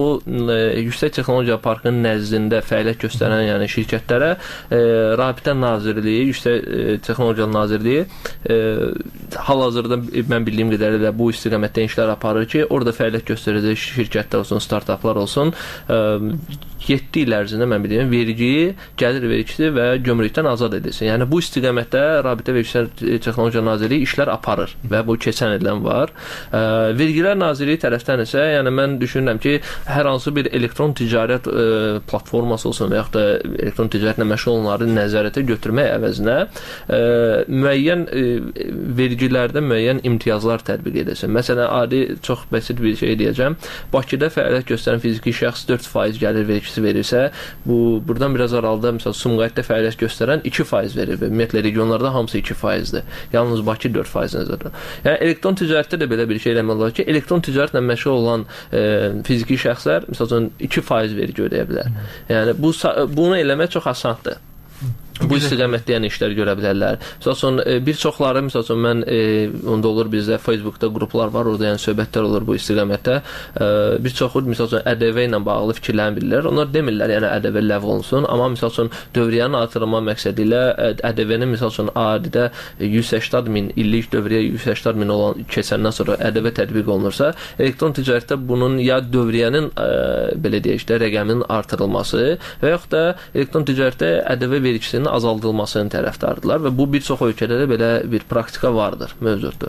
bu e, Yüksək Texnologiya Parkının nəzdində fəaliyyət göstərən yəni şirkətlərə e, Rabitə Nazirliyi, Yüksək e, Texnologiya Nazirliyi e, hal-hazırda mən bildiyim qədərilə bu istiqamətdə işlər aparır ki, orada fəaliyyət göstərəcək şirkətlər olsun, startaplar olsun, e, yeddi il ərzində mən bilirəm vergiyi, gəlir vergisi və gömrükdən azad edilsin. Yəni bu istiqamətdə Rabitə və Yüksək Texnologiya Nazirliyi işlər aparır və bu keçən ildən var. E, Vergilər Nazirliyi tərəfdən isə, yəni mən düşünürəm ki, hər hansı bir elektron ticarət e, platforması olsun və yaxud da elektron ticarətlə məşğul olanları nəzarətə götürmək əvəzinə e, müəyyən e, vergilərdə müəyyən imtiyazlar tətbiq edilsin. Məsələn, adi çox bəsit bir şey deyəcəm. Bakıda fəaliyyət göstərən fiziki şəxs dörd faiz gəlir vergisi verirsə, bu buradan biraz aralıda məsələn Sumqayıtda fəaliyyət göstərən iki faiz verir və ümumiyyətlə regionlarda hamısı iki faizdir. Yalnız Bakı dörd faiz nəzərdə. Yəni elektron ticarətdə də belə bir şey eləmək olar ki, elektron ticarətlə məşğul olan e, fiziki şəxslər məsələn iki faiz vergi ödəyə bilər. Yəni bu bunu eləmək çox asandır. Bu istiqamətdə yəni işlər görə bilərlər. Məsələn, bir çoxları, məsələn, mən e, onda olur bizdə Facebookda qruplar var, orada yəni söhbətlər olur bu istiqamətdə. E, bir çoxu, məsələn, Ə D V ilə bağlı fikirlərini bilirlər. Onlar demirlər, yəni Ə D V ləğv olunsun, amma məsələn, dövriyyənin artırılma məqsədi ilə Ə D V-nin məsələn adidə yüz səksən min illik dövriyyə yüz səksən min olan keçəndən sonra Ə D V tətbiq olunursa, elektron ticarətdə bunun ya dövriyyənin e, belə deyək də rəqəminin artırılması və yaxud da elektron ticarətdə Ə D V vergisinin azaldılmasının tərəfdardılar və bu bir çox ölkədə də belə bir praktika vardır, mövcuddur.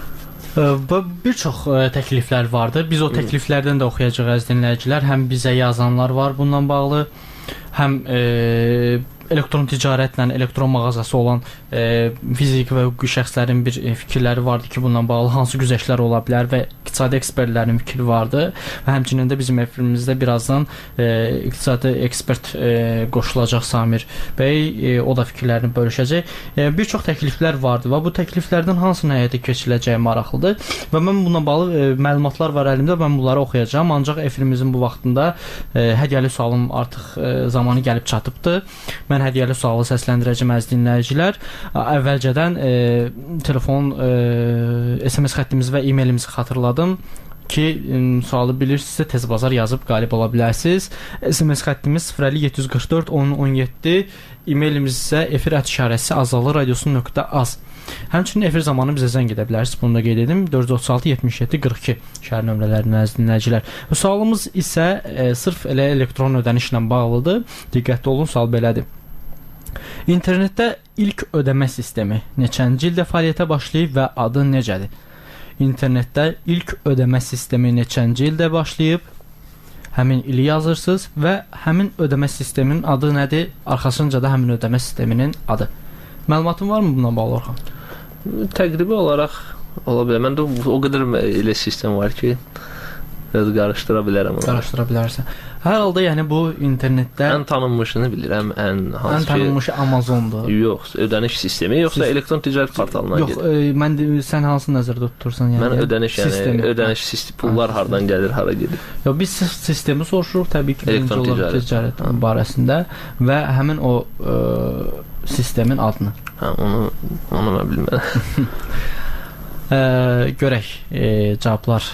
Bir çox təkliflər vardır. Biz o təkliflərdən də oxuyacağıq əziz dinləyicilər. Həm bizə yazanlar var bununla bağlı, həm e, elektron ticarətlə elektron mağazası olan e, fiziki və hüquqi şəxslərin bir e, fikirləri vardı ki, bununla bağlı hansı güzəştlər ola bilər və iqtisadi ekspertlərin fikri vardı və həmçinin də bizim efrimizdə birazdan e, iqtisadi ekspert e, qoşulacaq Samir bəy, e, o da fikirlərini bölüşəcək. E, bir çox təkliflər vardı və bu təkliflərdən hansının həyata keçiriləcəyi maraqlıdır və mən bununla bağlı e, məlumatlar var əlimdə, mən bunları oxuyacağam, ancaq efrimizin bu vaxtında e, hədiyyəli sualım artıq e, zamanı gəlib çatıbdır. Mən hədiyyəli sualı səsləndirəcəm əziz dinləyicilər. Əvvəlcədən e, telefon, e, S M S xəttimizi və e-mailimizi xatırladım ki, e, sualı bilirsinizsə tez bazar yazıb qalib ola bilərsiniz. S M S xəttimiz sıfır əlli yeddi yüz qırx dörd on on yeddi, e-mailimiz isə efir at işarəsi azallı radiosu nöqtə az. Həmçinin efir zamanı bizə zəng edə bilərsiniz. Bunu da qeyd edim. dörd yüz otuz altı yetmiş yeddi qırx iki şəhər nömrələrindən əziz dinləyicilər. Bu sualımız isə e, sırf elə elektron ödənişlə bağlıdır. Diqqətli olun, sual belədir. İnternetdə ilk ödəmə sistemi neçənci ildə fəaliyyətə başlayıb və adı necədir? İnternetdə ilk ödəmə sistemi neçənci ildə başlayıb? Həmin ili yazırsınız və həmin ödəmə sisteminin adı nədir? Arxasınca da həmin ödəmə sisteminin adı. Məlumatın varmı bununla bağlı Orxan? Təqribi olaraq ola bilər. Məndə o qədər elə sistem var ki, biraz qarışdıra bilərəm. Qarışdıra bilərsən. Hər halda yəni bu internetdə ən tanınmışını bilirəm, ən hansı ən tanınmışı ki, Amazondur. Yox, ödəniş sistemi, yoxsa Siz... elektron ticarət portalına Yox, e, mən də, sən hansı nəzərdə tutursan yəni? Mən ödəniş yəni sistemi. Ödəniş sistemi, pullar ha. hardan gəlir, hara gedir. Yox, biz sistemi soruşuruq təbii ki, elektron ticarət, ticarət barəsində və həmin o e, sistemin adını. Hə, onu onu mən bilmirəm. e, görək, e, cavablar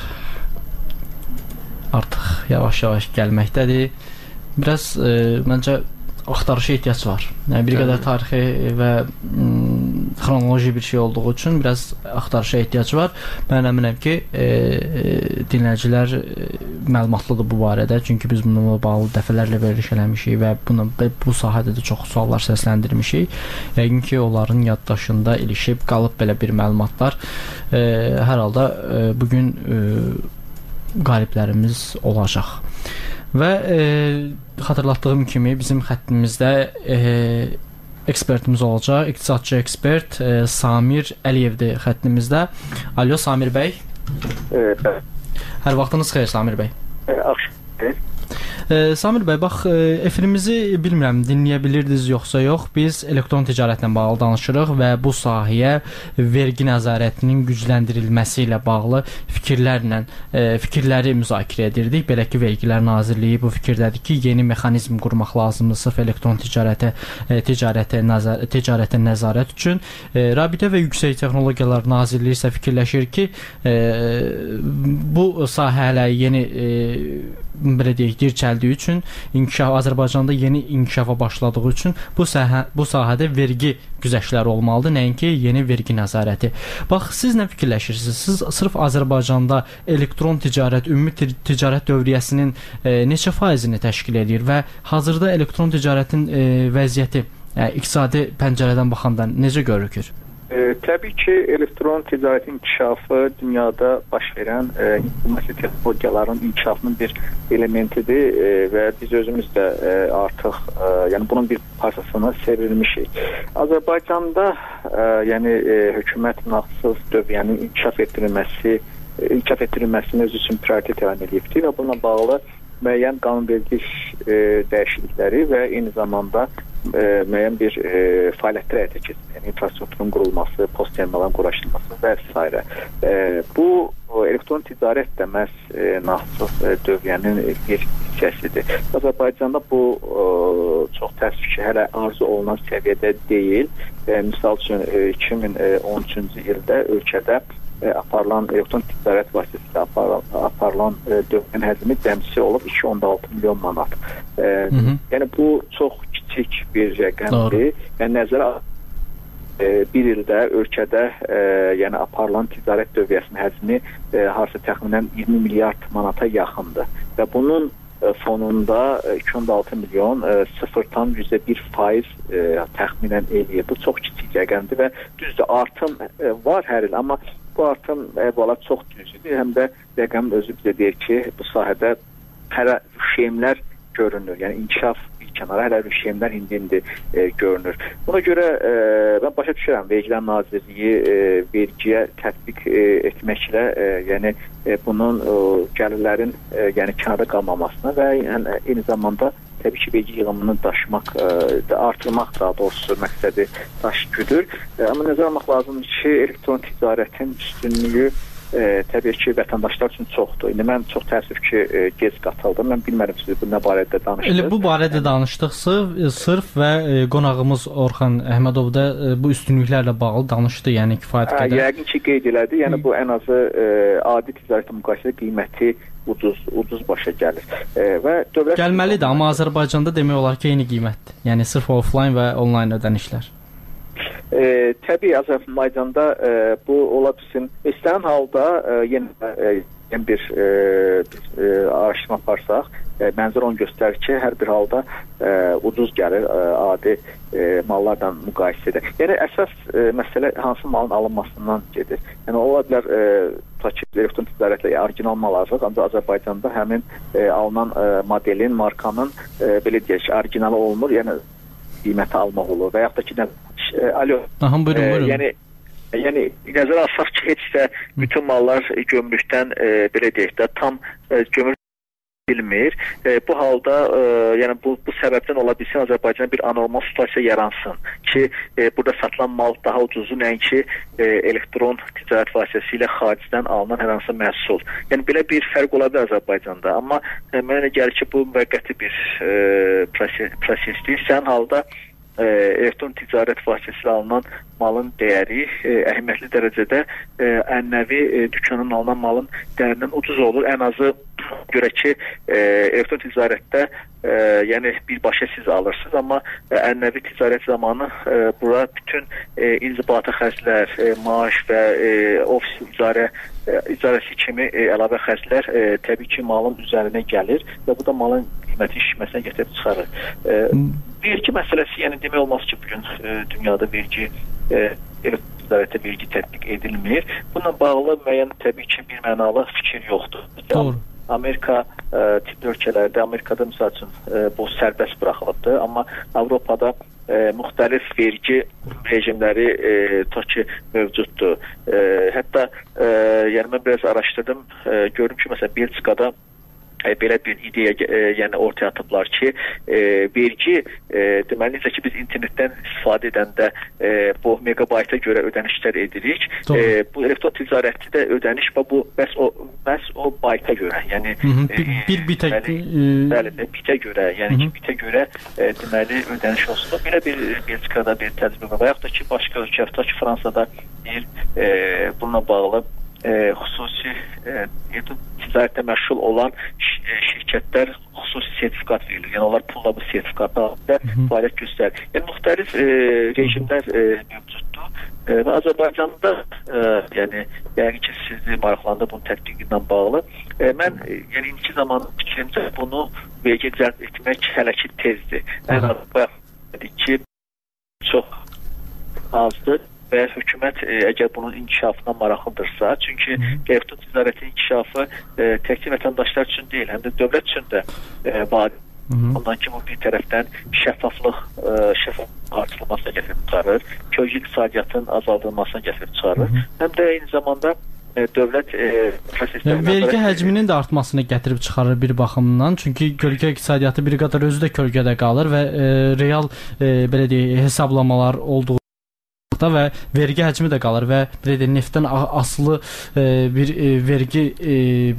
artıq yavaş-yavaş gəlməkdədir. Biraz e, məncə axtarışa ehtiyac var. Yəni bir qədər tarixi və m, xronoloji bir şey olduğu üçün biraz axtarışa ehtiyac var. Mən əminəm ki, e, e, dinləyicilər e, məlumatlıdır bu barədə. Çünki biz bununla bağlı dəfələrlə veriliş eləmişik və buna, bu sahədə də çox suallar səsləndirmişik. Yəqin ki, onların yaddaşında ilişib qalıb belə bir məlumatlar. E, hər halda e, bugün e, qaliblərimiz olacaq. Və e, xatırlatdığım kimi bizim xəttimizdə e, ekspertimiz olacaq. İqtisadçı ekspert e, Samir Əliyevdir xəttimizdə. Alo Samir bəy. Evet. Hər vaxtınız xeyir Samir bəy. Axşam. E, Samir bəy, bax, e, efirimizi bilmirəm dinləyə bilirdiniz yoxsa yox. Biz elektron ticarətlə bağlı danışırıq və bu sahəyə vergi nəzarətinin gücləndirilməsi ilə bağlı fikirlərlə e, fikirləri müzakirə edirdik. Belə ki, Vergilər Nazirliyi bu fikirdədir ki, yeni mexanizm qurmaq lazımdır sırf elektron ticarətə e, ticarətə nəzar ticarətə nəzarət üçün. E, Rabitə və Yüksək Texnologiyalar Nazirliyi isə fikirləşir ki, e, bu sahə hələ yeni e, belə deyək, dirçəldiyi üçün, inkişaf Azərbaycanda yeni inkişafa başladığı üçün bu sahə bu sahədə vergi güzəştləri olmalıdır, nəinki yeni vergi nəzarəti. Bax, siz nə fikirləşirsiniz? Siz sırf Azərbaycanda elektron ticarət, ümumi ticarət dövriyyəsinin e, neçə faizini təşkil edir və hazırda elektron ticarətin e, vəziyyəti e, iqtisadi pəncərədən baxanda necə görünür? E, təbii ki, elektron ticarətin inkişafı dünyada baş verən e, informasiya texnologiyaların inkişafının bir elementidir e, və biz özümüz də e, artıq e, yəni bunun bir parçasına çevrilmişik. Azərbaycanda e, yəni e, hökumət nağdsız dövriyyənin inkişaf etdirilməsi, e, inkişaf etdirilməsini öz üçün prioritet təyin edibdir və bununla bağlı müəyyən qanunverici e, dəyişiklikləri və eyni zamanda e, müəyyən bir e, fəaliyyətlər həyata keçirir. Yəni infrastrukturun qurulması, post terminalların quraşdırılması və s. E, bu o, elektron ticarət də məhz e, nağdsız e, dövriyyənin bir hissəsidir. Azərbaycanda bu o, çox təəssüf ki, hələ arzu olunan səviyyədə deyil. E, misal üçün e, iki min on üçüncü ildə ölkədə e, aparılan elektron ticarət vasitəsilə aparılan, aparılan e, dövriyyənin həcmi cəmsi olub iki nöqtə altı milyon manat. E, hı -hı. Yəni bu çox kiçik bir rəqəmdir. Yəni nəzərə e, bir ildə ölkədə e, yəni aparılan ticarət dövriyyəsinin həcmi e, harca təxminən iyirmi milyard manata yaxındır və bunun e, fonunda iki nöqtə altı milyon e, sıfır tam yüzdə bir faiz e, təxminən eləyir. Bu çox kiçik rəqəmdir və düzdür, artım e, var hər il, amma bu artım əvvəla çox düzdür. Həm də rəqəm özü bizə deyir ki, bu sahədə hələ rüşeymlər görünür. Yəni inkişaf bir kənara, hələ rüşeymlər indi-indi e, görünür. Buna görə e, mən başa düşürəm, Vergilər Nazirliyi e, vergiyə tətbiq e, etməklə e, yəni e, bunun e, gəlirlərin e, yəni kənarda qalmamasına və yəni, eyni zamanda təbii ki, vergi yığımını daşımaq, e, artırmaq daha doğrusu məqsədi daşıdır. E, amma nəzərə almaq lazımdır ki, elektron ticarətin üstünlüyü E, təbii ki, vətəndaşlar üçün çoxdur. İndi mən çox təəssüf ki, e, gec qatıldım. Mən bilmədim siz bu nə barədə danışdınız. Elə bu barədə danışdıqsa, sırf və e, qonağımız Orxan Əhmədov da e, bu üstünlüklərlə bağlı danışdı, yəni kifayət qədər. Hə, yəqin ki, qeyd elədi. Yəni bu ən azı e, adi ticarətlə müqayisədə qiyməti ucuz ucuz başa gəlir. E, və dövlət gəlməlidir, amma Azərbaycanda demək olar ki, eyni qiymətdir. Yəni sırf offline və online ödənişlər. E, təbii Azərbaycanda e, bu ola bilsin. İstənilən halda e, yenə e, yeni bir e, e, araşdırma aparsaq, e, mənzər onu göstərir ki, hər bir halda e, ucuz gəlir e, adi e, mallarla müqayisədə. Yəni əsas e, məsələ hansı malın alınmasından gedir. Yəni ola bilər e, tutaq ki, elektron ticarətlə orijinal mal alırıq, ancaq Azərbaycanda həmin e, alınan e, modelin, markanın e, belə deyək ki, orijinalı olmur, yəni qiyməti almaq olur və yaxud da ki, E, alo. Aha, buyurun, buyurun. E, yəni, yəni nəzərə alsaq ki, heç də bütün mallar gömrükdən e, belə deyək də tam e, gömrük bilmir. E, bu halda e, yəni bu, bu səbəbdən ola bilsin Azərbaycana bir anormal situasiya yaransın ki, e, burada satılan mal daha ucuzdur, nəinki e, elektron ticarət vasitəsilə xaricdən alınan hər hansı məhsul. Yəni belə bir fərq ola bilər Azərbaycanda, amma e, mənə gəlir ki, bu müvəqqəti bir e, proses, prosesdir. Sən halda E, elektron ticarət vasitəsilə alınan malın dəyəri e, əhəmiyyətli dərəcədə e, ənənəvi e, dükkanın alınan malın dəyərindən ucuz olur. Ən azı görə ki, e, elektron ticarətdə e, yəni birbaşa siz alırsınız, amma e, ənənəvi ticarət zamanı e, bura bütün e, inzibati xərclər, e, maaş və e, ofis icarə e, icarəsi kimi e, əlavə xərclər e, təbii ki, malın üzərinə gəlir və bu da malın qiyməti şişməsinə gətirib çıxarır. E, vergi məsələsi, yəni demək olmaz ki, bugün e, dünyada vergi e, elektron ticarətə vergi tətbiq edilmir. Bununla bağlı müəyyən təbii ki, bir mənalı fikir yoxdur. Doğru. Amerika e, tipli ölkələrdə, Amerikada məsəl üçün e, bu sərbəst buraxılıbdır, amma Avropada e, müxtəlif vergi rejimləri e, tutaq ki, mövcuddur. E, hətta e, yəni mən biraz araşdırdım, e, gördüm ki, məsələn Belçikada E, belə bir ideya e, yəni ortaya atıblar ki, e, vergi e, deməli necə ki biz internetdən istifadə edəndə e, bu megabayta görə ödənişlər edirik. E, bu elektron ticarətdə də ödəniş bu bəs o bəs o bayta görə, yəni Hı -hı, bir, bir bitə e, bəli, bitə görə, yəni ki bitə görə e, deməli ödəniş olsun. Belə bir Belçikada bir təcrübə var. Və yaxud da ki başqa ölkə, tutaq ki Fransada bir e, bununla bağlı e, xüsusi e, ticarətlə məşğul olan şirkətlər xüsusi sertifikat verilir. Yəni onlar pulla bu sertifikatı alıb fəaliyyət göstərir. Yəni müxtəlif e, rejimlər e, mövcuddur. E, və Azərbaycanda e, yəni yəni ki sizi maraqlandı bunun tətbiqi ilə bağlı. E, mən e, yəni indiki zaman fikrimcə bunu vergi cəlb etmək hələ ki tezdir. Yəni bayaq ki çox azdır və hökumət e, əgər bunun inkişafına maraqlıdırsa, çünki elektron ticarətin inkişafı e, təkcə vətəndaşlar üçün deyil, həm də dövlət üçün də e, vacib. Ondan ki, bu bir tərəfdən şəffaflıq, e, şəffaflıq artırılmasına gətirib çıxarır, kölgə iqtisadiyyatın azaldılmasına gətirib çıxarır. Həm də eyni zamanda e, dövlət e, prosesləri... Vergi həcminin də artmasını gətirib çıxarır bir baxımdan, çünki kölgə iqtisadiyyatı bir qədər özü də kölgədə qalır və e, real e, belə deyək, hesablamalar olduğu və vergi həcmi də qalır və belə neftdən asılı e, bir e, vergi e,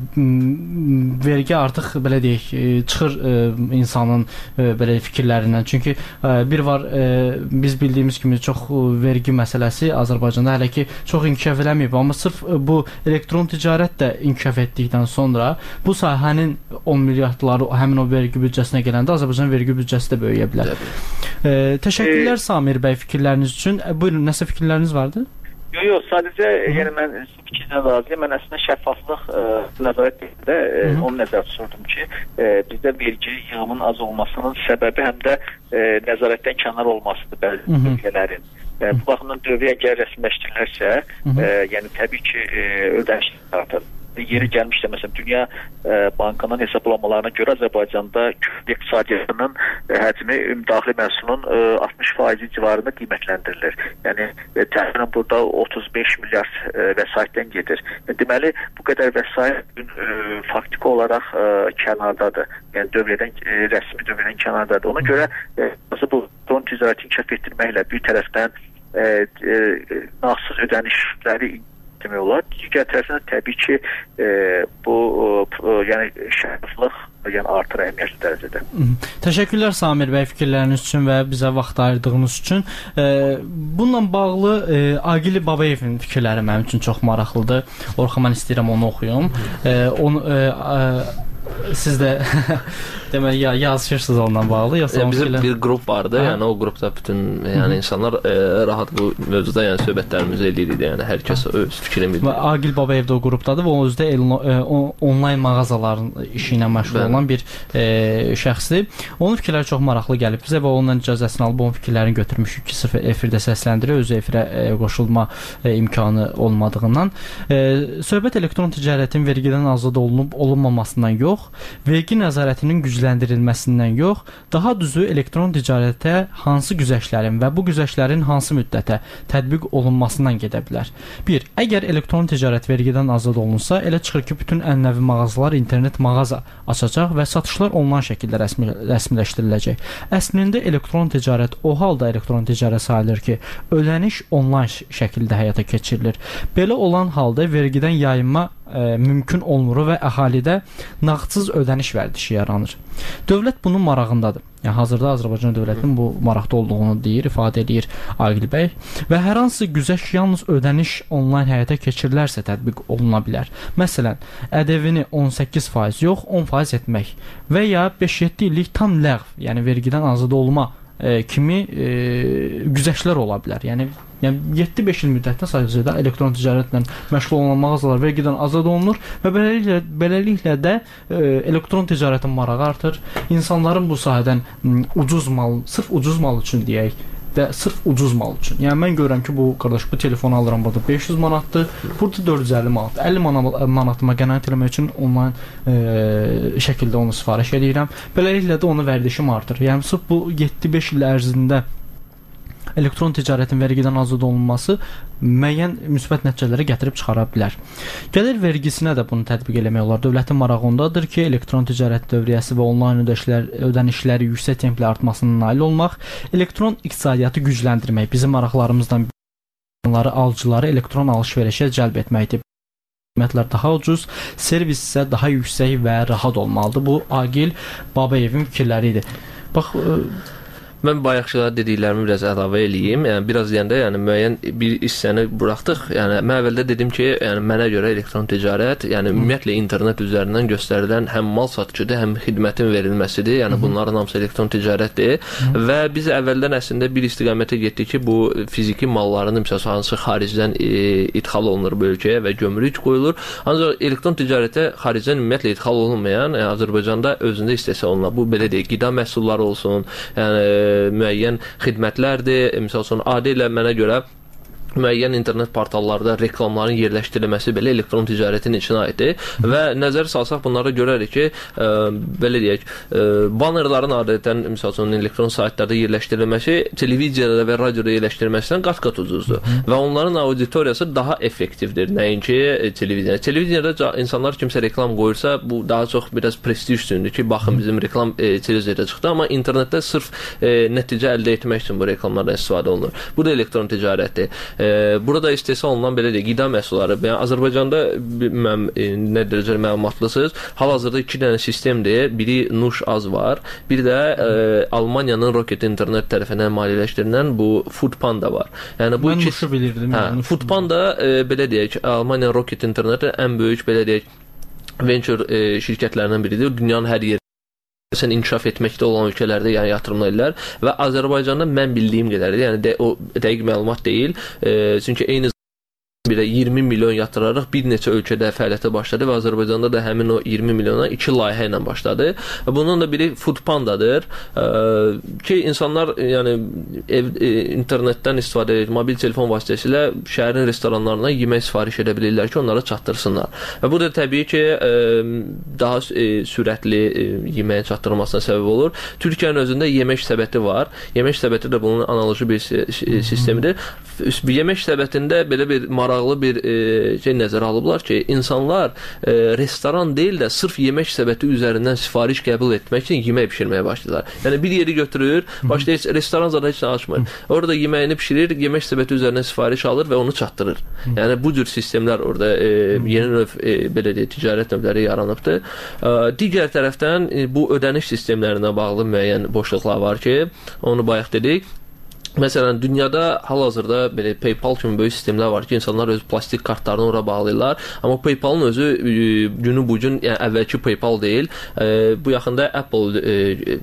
vergi artıq belə deyək e, çıxır e, insanın e, belə fikirlərindən. Çünki e, bir var e, biz bildiyimiz kimi çox vergi məsələsi Azərbaycanda hələ ki çox inkişaf eləməyib, amma sırf bu elektron ticarət də inkişaf etdikdən sonra bu sahənin on milyardları həmin o vergi büdcəsinə gələndə Azərbaycan vergi büdcəsi də böyüyə bilər. E, təşəkkürlər e, Samir bəy fikirləriniz üçün. E, buyurun, nəsə fikirləriniz vardı? Yox, yox, sadəcə yəni mən fikirdən razıyam. Mən əslində şəffaflıq e, nəzarət edəndə e, onu nəzərə tuturdum ki, e, bizdə vergi yığımının az olmasının səbəbi həm də e, nəzarətdən kənar olmasıdır bəzi bölgələrin. E, bu baxımdan dövriyə əgər rəsmiləşdirilərsə, e, yəni təbii ki, e, ödənişlər artır. Yeri gəlmişdə məsələn Dünya e, Bankının hesablamalarına görə Azərbaycanda kölgə iqtisadiyyatının e, həcmi ümumdaxili məhsulun e, altmış faiz civarında qiymətləndirilir. Yəni e, təxminən burada otuz beş milyard e, vəsaitdən gedir. E, deməli bu qədər vəsait e, faktiki olaraq e, kənardadır. Yəni dövlədən e, rəsmi dövlədən kənardadır. Ona görə e, bu elektron ticarəti inkişaf etdirməklə bir tərəfdən e, e, nağdsız ödənişləri demək olar. Digər tərəfindən təbii ki e, bu e, yəni şəffaflıq yəni artır əhəmiyyətli dərəcədə. Təşəkkürlər Samir bəy fikirləriniz üçün və bizə vaxt ayırdığınız üçün. E, bununla bağlı e, Agili Babayevin fikirləri mənim üçün çox maraqlıdır. Orxa mən istəyirəm onu oxuyum. E, onu e, e, siz də deməli ya yazışırsınız onunla bağlı ya yəni, bizim fikirlər... bir qrup vardı. Hə? Yəni o qrupda bütün yəni insanlar e, rahat bu mövzuda yəni söhbətlərimizi eləyirik. Yəni hər kəs öz fikrini bildirir. Agil Babayev də o qrupdadır və o özü də e, onlayn mağazaların işi ilə məşğul olan bir e, şəxsdir. Onun fikirləri çox maraqlı gəlib bizə və ondan icazəsini alıb onun fikirlərini götürmüşük ki, sırf efirdə səsləndirir, özü efirə e, qoşulma e, imkanı olmadığından. E, söhbət elektron ticarətin vergidən azad olunub olunmamasından yox, vergi nəzarətinin gücləndirilməsindən yox, daha düzü elektron ticarətə hansı güzəştlərin və bu güzəştlərin hansı müddətə tətbiq olunmasından gedə bilər. bir. Əgər elektron ticarət vergidən azad olunsa, elə çıxır ki, bütün ənənəvi mağazalar internet mağaza açacaq və satışlar onlayn şəkildə rəsmi, rəsmiləşdiriləcək. Əslində elektron ticarət o halda elektron ticarət sayılır ki, ödəniş onlayn şəkildə həyata keçirilir. Belə olan halda vergidən yayınma e, mümkün olmur və əhalidə nağdsız ödəniş vərdişi yaranır. Dövlət bunun marağındadır. Yəni hazırda Azərbaycan dövlətinin bu maraqda olduğunu deyir, ifadə edir Agil bəy və hər hansı güzəşt yalnız ödəniş onlayn həyata keçirilərsə tətbiq oluna bilər. Məsələn, ƏDV-ni on səkkiz faiz yox, on faiz etmək və ya beş yeddi illik tam ləğv, yəni vergidən azad olma e, kimi e, güzəştlər ola bilər. Yəni Yəni yeddi beş il müddətdə sadəcə də elektron ticarətlə məşğul olan mağazalar vergidən azad olunur və beləliklə, beləliklə də e, elektron ticarətin marağı artır. İnsanların bu sahədən m, ucuz mal, sırf ucuz mal üçün deyək, də sırf ucuz mal üçün. Yəni mən görürəm ki, bu qardaş bu telefonu alıram burada beş yüz manatdır, burada dörd yüz əlli manat. əlli manatıma qənaət etmək üçün onlayn e, şəkildə onu sifariş edirəm. Beləliklə də onun vərdişim artır. Yəni sırf bu yeddi beş il ərzində elektron ticarətin vergidən azad olunması müəyyən müsbət nəticələri gətirib çıxara bilər. Gəlir vergisinə də bunu tətbiq eləmək olar. Dövlətin marağındadır ki, elektron ticarət dövriyyəsi və onlayn ödənişlər, ödənişləri yüksək templə artmasına nail olmaq, elektron iqtisadiyyatı gücləndirmək, bizim maraqlarımızdan onları alıcıları elektron alış-verişə cəlb etməkdir. Qiymətlər daha ucuz, servis isə daha yüksək və rahat olmalıdır. Bu Agil Babayevin fikirləri idi. Bax, Mən bayaqçılar dediklərimi biraz əlavə eləyim. Yəni biraz deyəndə, yəni müəyyən bir hissəni buraxdıq. Yəni mən əvvəldə dedim ki, yəni mənə görə elektron ticarət, yəni ümumiyyətlə internet üzərindən göstərilən həm mal satıcıdır, həm xidmətin verilməsidir. Yəni bunların hamısı elektron ticarətdir. Hı. Və biz əvvəldən əslində bir istiqamətə getdik ki, bu fiziki malların məsələn hansı xaricdən e, idxal olunur bu ölkəyə və gömrük qoyulur. Ancaq elektron ticarətə xaricdən ümumiyyətlə idxal olunmayan, yəni Azərbaycanda özündə istehsal olunan, bu belə deyək, qida məhsulları olsun, yəni müəyyən xidmətlərdir. Məsəl üçün adi ilə mənə görə müəyyən internet portallarda reklamların yerləşdirilməsi belə elektron ticarətin içinə aiddir və nəzər salsaq bunlara görərik ki, ə, belə deyək, ə, bannerların adətən məsəl üçün elektron saytlarda yerləşdirilməsi televiziyada və radioda yerləşdirilməsindən qat-qat ucuzdur və onların auditoriyası daha effektivdir, nəinki televiziyada. Televiziyada insanlar kimsə reklam qoyursa, bu daha çox biraz prestij üstündür ki, baxın bizim reklam e, televiziyada çıxdı, amma internetdə sırf e, nəticə əldə etmək üçün bu reklamlardan istifadə olunur. Bu da elektron ticarətdir. Burada istehsal olunan belə deyək, qida məhsulları. Yəni Azərbaycanda bilməm nə dərəcədə məlumatlısınız. Hal-hazırda iki dənə sistemdir. Biri Nuş Az var. Bir də e, Almaniyanın Rocket Internet tərəfindən maliyyələşdirilən bu Foodpanda var. Yəni bu Mən iki Nuşu bilirdim. Hə, Yəni, Foodpanda e, belə deyək, Almaniyanın Rocket Internet ən böyük belə deyək venture e, şirkətlərindən biridir. Dünyanın hər yeri sən inkişaf etməkdə olan ölkələrdə yəni yatırımlar edirlər və Azərbaycanda mən bildiyim qədərdir, yəni də, o dəqiq məlumat deyil, e, çünki eyni belə iyirmi milyon yatıraraq bir neçə ölkədə fəaliyyətə başladı və Azərbaycanda da həmin o iyirmi milyona iki layihə ilə başladı. Bunun da biri Foodpandadır e, ki, insanlar yəni ev, e, internetdən istifadə edir, mobil telefon vasitəsilə şəhərin restoranlarına yemək sifariş edə bilirlər ki, onlara çatdırsınlar. Və bu da təbii ki, e, daha e, sürətli e, yeməyə çatdırılmasına səbəb olur. Türkiyənin özündə yemək səbəti var. Yemək səbəti də bunun analoji bir sistemidir. Yemək səbətində belə bir maraqlı bir e, şey nəzərə alıblar ki, insanlar e, restoran deyil də sırf yemək səbəti üzərindən sifariş qəbul etmək üçün yemək pişirməyə başlayırlar. Yəni bir yeri götürür, başlayır restoran zaten heç nə açmır. Orada yeməyini pişirir, yemək səbəti üzərindən sifariş alır və onu çatdırır. Yəni bu cür sistemlər orada e, yeni növ e, belə deyək, ticarət növləri yaranıbdır. E, digər tərəfdən e, bu ödəniş sistemlərinə bağlı müəyyən boşluqlar var ki, onu bayaq dedik. Məsələn, dünyada hal-hazırda belə PayPal kimi böyük sistemlər var ki, insanlar öz plastik kartlarını ora bağlayırlar. Amma PayPalın özü e, günü bu gün yəni əvvəlki PayPal deyil. E, bu yaxında Apple e,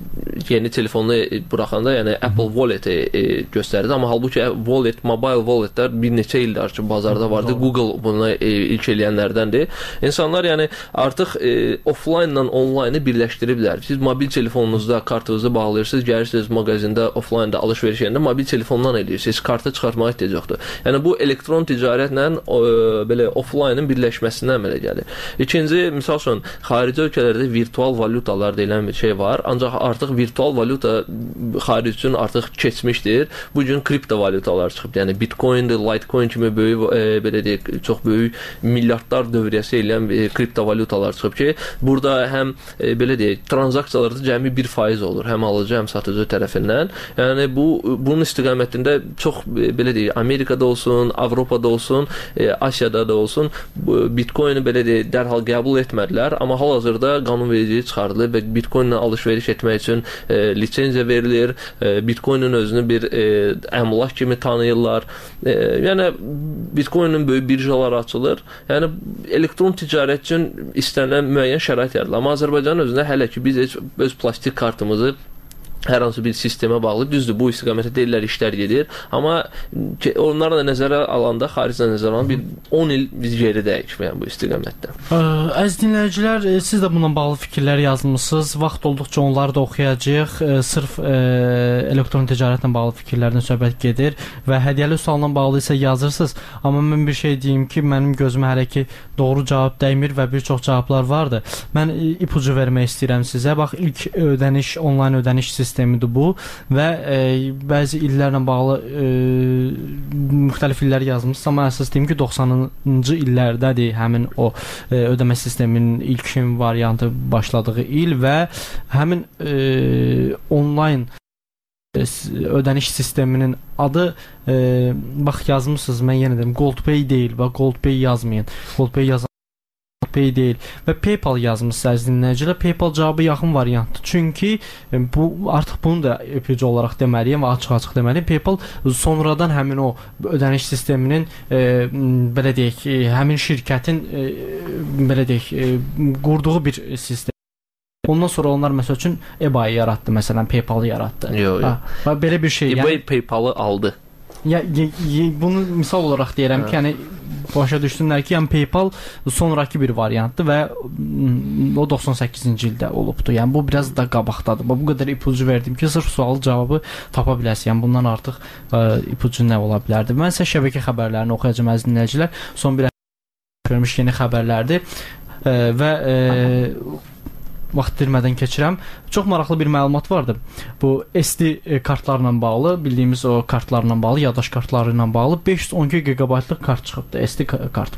yeni telefonu buraxanda, yəni Apple Wallet-i e, göstərdi. Amma halbuki Wallet, mobile walletlər bir neçə ildir ki, bazarda vardı. Google buna e, ilk eləyənlərdəndir. İnsanlar yəni artıq e, offline-la online-ı birləşdiriblər. Siz mobil telefonunuzda kartınızı bağlayırsınız, gəlirsiniz mağazində offline-da alış-veriş edəndə mobil telefondan edirsiniz, kartı çıxartmağa ehtiyac yoxdur. Yəni bu elektron ticarətlə o, belə offline-ın birləşməsindən əmələ gəlir. İkinci, misal üçün, xarici ölkələrdə virtual valutalar deyilən bir şey var. Ancaq artıq virtual valuta xaric üçün artıq keçmişdir. Bu gün kriptovalutalar çıxıb. Yəni Bitcoin-dir, Litecoin kimi böyük e, belə deyək, çox böyük milyardlar dövriyyəsi eləyən e, kriptovalutalar çıxıb ki, burada həm e, belə deyək, tranzaksiyalarda cəmi bir faiz olur. Həm alıcı, həm satıcı tərəfindən. Yəni bu bunun istiqamətində çox belə deyək, Amerikada olsun, Avropada olsun, e, Asiyada da olsun, Bitcoin-i belə deyək, dərhal qəbul etmədilər, amma hal-hazırda qanunvericiliyi çıxarılır və Bitcoin-lə alış-veriş etmək üçün e, lisenziya verilir. E, Bitcoin-in özünü bir e, əmlak kimi tanıyırlar. E, yəni Bitcoin-in böyük birjaları açılır. Yəni elektron ticarət üçün istənilən müəyyən şərait yaradır. Amma Azərbaycanın özündə hələ ki biz heç öz plastik kartımızı hər hansı bir sistemə bağlı, düzdür, bu istiqamətə deyirlər, işlər gedir, amma onlarla nəzərə alanda, xaricdən nəzərə alanda bir on il biz geridəyik yəni, bu istiqamətdə. Əziz dinləyicilər, siz də bununla bağlı fikirlər yazmışsınız. Vaxt olduqca onları da oxuyacağıq. Sırf e, elektron ticarətlə bağlı fikirlərdən söhbət gedir və hədiyyəli sualla bağlı isə yazırsınız. Amma mən bir şey deyim ki, mənim gözümə hələ ki doğru cavab dəymir və bir çox cavablar vardır. Mən ipucu vermək istəyirəm sizə. Bax, ilk ödəniş, onlayn ödəniş sistemi sistemidir bu və e, bəzi illərlə bağlı e, müxtəlif illər yazmışsınız, amma əsas deyim ki, doxsanıncı illərdədir həmin o e, ödəmə sisteminin ilk variantı başladığı il və həmin e, onlayn ödəniş sisteminin adı e, bax yazmışsınız, mən yenə deyim, GoldPay deyil, bax GoldPay yazmayın. GoldPay yazan Pay deyil və PayPal yazmısınız dinləyicilər. PayPal cavabı yaxın variantdır. Çünki bu artıq bunu da ipucu olaraq deməliyəm və açıq-açıq deməliyəm. PayPal sonradan həmin o ödəniş sisteminin e, belə deyək, e, həmin şirkətin e, belə deyək, e, qurduğu bir sistem. Ondan sonra onlar məsəl üçün eBay yaratdı, məsələn PayPal-ı yaratdı. Yox, yox. Ha, belə bir şey. eBay yəni, PayPal-ı aldı. Ya, ya, ya bunu misal olaraq deyirəm ki, yəni başa düşdünlər ki, yəni PayPal sonrakı bir variantdır və o doxsan səkkizinci ildə olubdu. Yəni bu biraz da qabaqdadır. Bu qədər ipucu verdim ki, sırf sual cavabı tapa biləsiniz. Yəni bundan artıq ə, ipucu nə ola bilərdi? Mən sizə şəbəkə xəbərlərini oxuyacağam əziz dinləyicilər. Son bir görmüş yeni xəbərlərdir ə, və ə, vaxt itirmədən keçirəm. Çox maraqlı bir məlumat vardı. Bu S D kartlarla bağlı, bildiyimiz o kartlarla bağlı, yaddaş kartları ilə bağlı beş yüz on iki giqabaytlıq kart çıxıbdı, S D kart.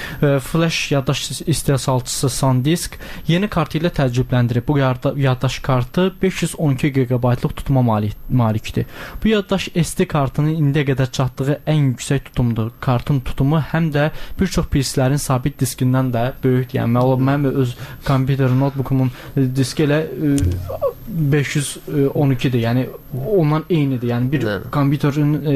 Flash yaddaş istehsalçısı SanDisk yeni kartı ilə təəccübləndirib. Bu yaddaş kartı beş yüz on iki giqabaytlıq tutma malikdir. Bu yaddaş S D kartının indiyə qədər çatdığı ən yüksək tutumdur. Kartın tutumu həm də bir çox pirslərin sabit diskindən də böyükdür. Yəni mənim öz kompüter notebookumun diski elə beş yüz on ikidir. Yəni ondan eynidir. Yəni bir kompüterin e,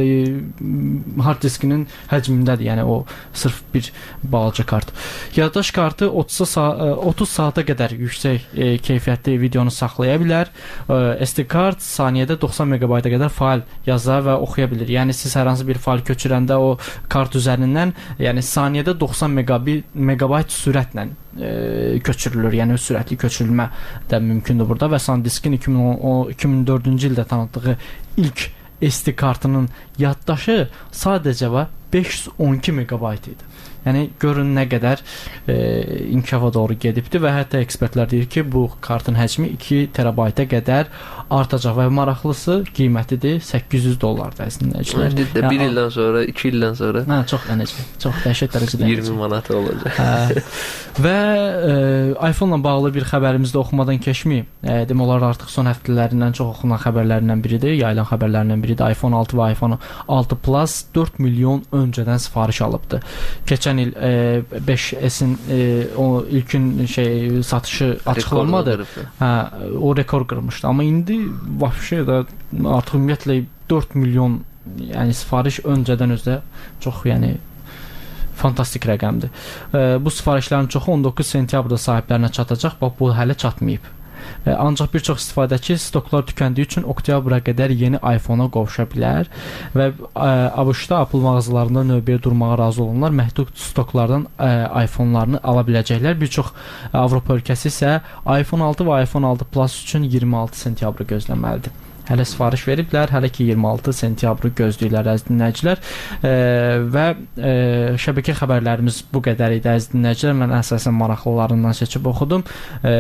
hard diskinin həcmindədir. Yəni o sırf bir balaca kart. Yaddaş kartı otuz saata qədər yüksək e, keyfiyyətli videonu saxlaya bilər. E, S D kart saniyədə doxsan megabayta qədər fail yaza və oxuya bilir. Yəni siz hər hansı bir fail köçürəndə o kart üzərindən, yəni saniyədə doxsan megabayt sürətlə e, köçürülür. Yəni sürətli köçürülmə də mümkündür burada və SanDisk'in iki min dördüncü ildə tanıtdığı ilk S D kartının yaddaşı sadəcə və beş yüz on iki megabayt idi. Yəni görün nə qədər e, inkişafa doğru gedibdi və hətta ekspertlər deyir ki, bu kartın həcmi iki terabayta qədər artacaq və maraqlısı qiymətidir səkkiz yüz dollardır əslində. Yəni bir ildən sonra, iki ildən sonra. Hə, çox ənəcək. Çox dəhşət dərəcədə. iyirmi manat olacaq. Hə. Və e, iPhone-la bağlı bir xəbərimizi də oxumadan keçməyib. E, demək olar artıq son həftələrindən çox oxunan xəbərlərindən biridir, yayılan xəbərlərindən biridir. iPhone altı və iPhone altı Plus dörd milyon öncədən sifariş alıbdı. Keçən il e, beş S-in e, o ilkin şey satışı açıqlanmadı. Hə, o rekord qırmışdı. Amma indi vəbşə də artıq ümumiyyətlə dörd milyon yəni sifariş öncədən özdə çox yəni fantastik rəqəmdir. E, bu sifarişlərin çoxu on doqquz sentyabrda sahiblərinə çatacaq. Bax bu hələ çatmayıb. E, ancaq bir çox istifadəçi stoklar tükəndiyi üçün oktyabra qədər yeni iPhone-a qovuşa bilər və e, ABŞ-da Apple mağazalarında növbəyə durmağa razı olanlar məhdud stoklardan e, iPhone-larını ala biləcəklər. Bir çox e, Avropa ölkəsi isə iPhone altı və iPhone altı Plus üçün iyirmi altı sentyabr gözləməlidir. Hələ sifariş veriblər, hələ ki iyirmi altı sentyabr gözləyirlər əziz dinləyicilər. E, və e, şəbəkə xəbərlərimiz bu qədər idi əziz dinləyicilər. Mən əsasən maraqlılarından seçib oxudum. E,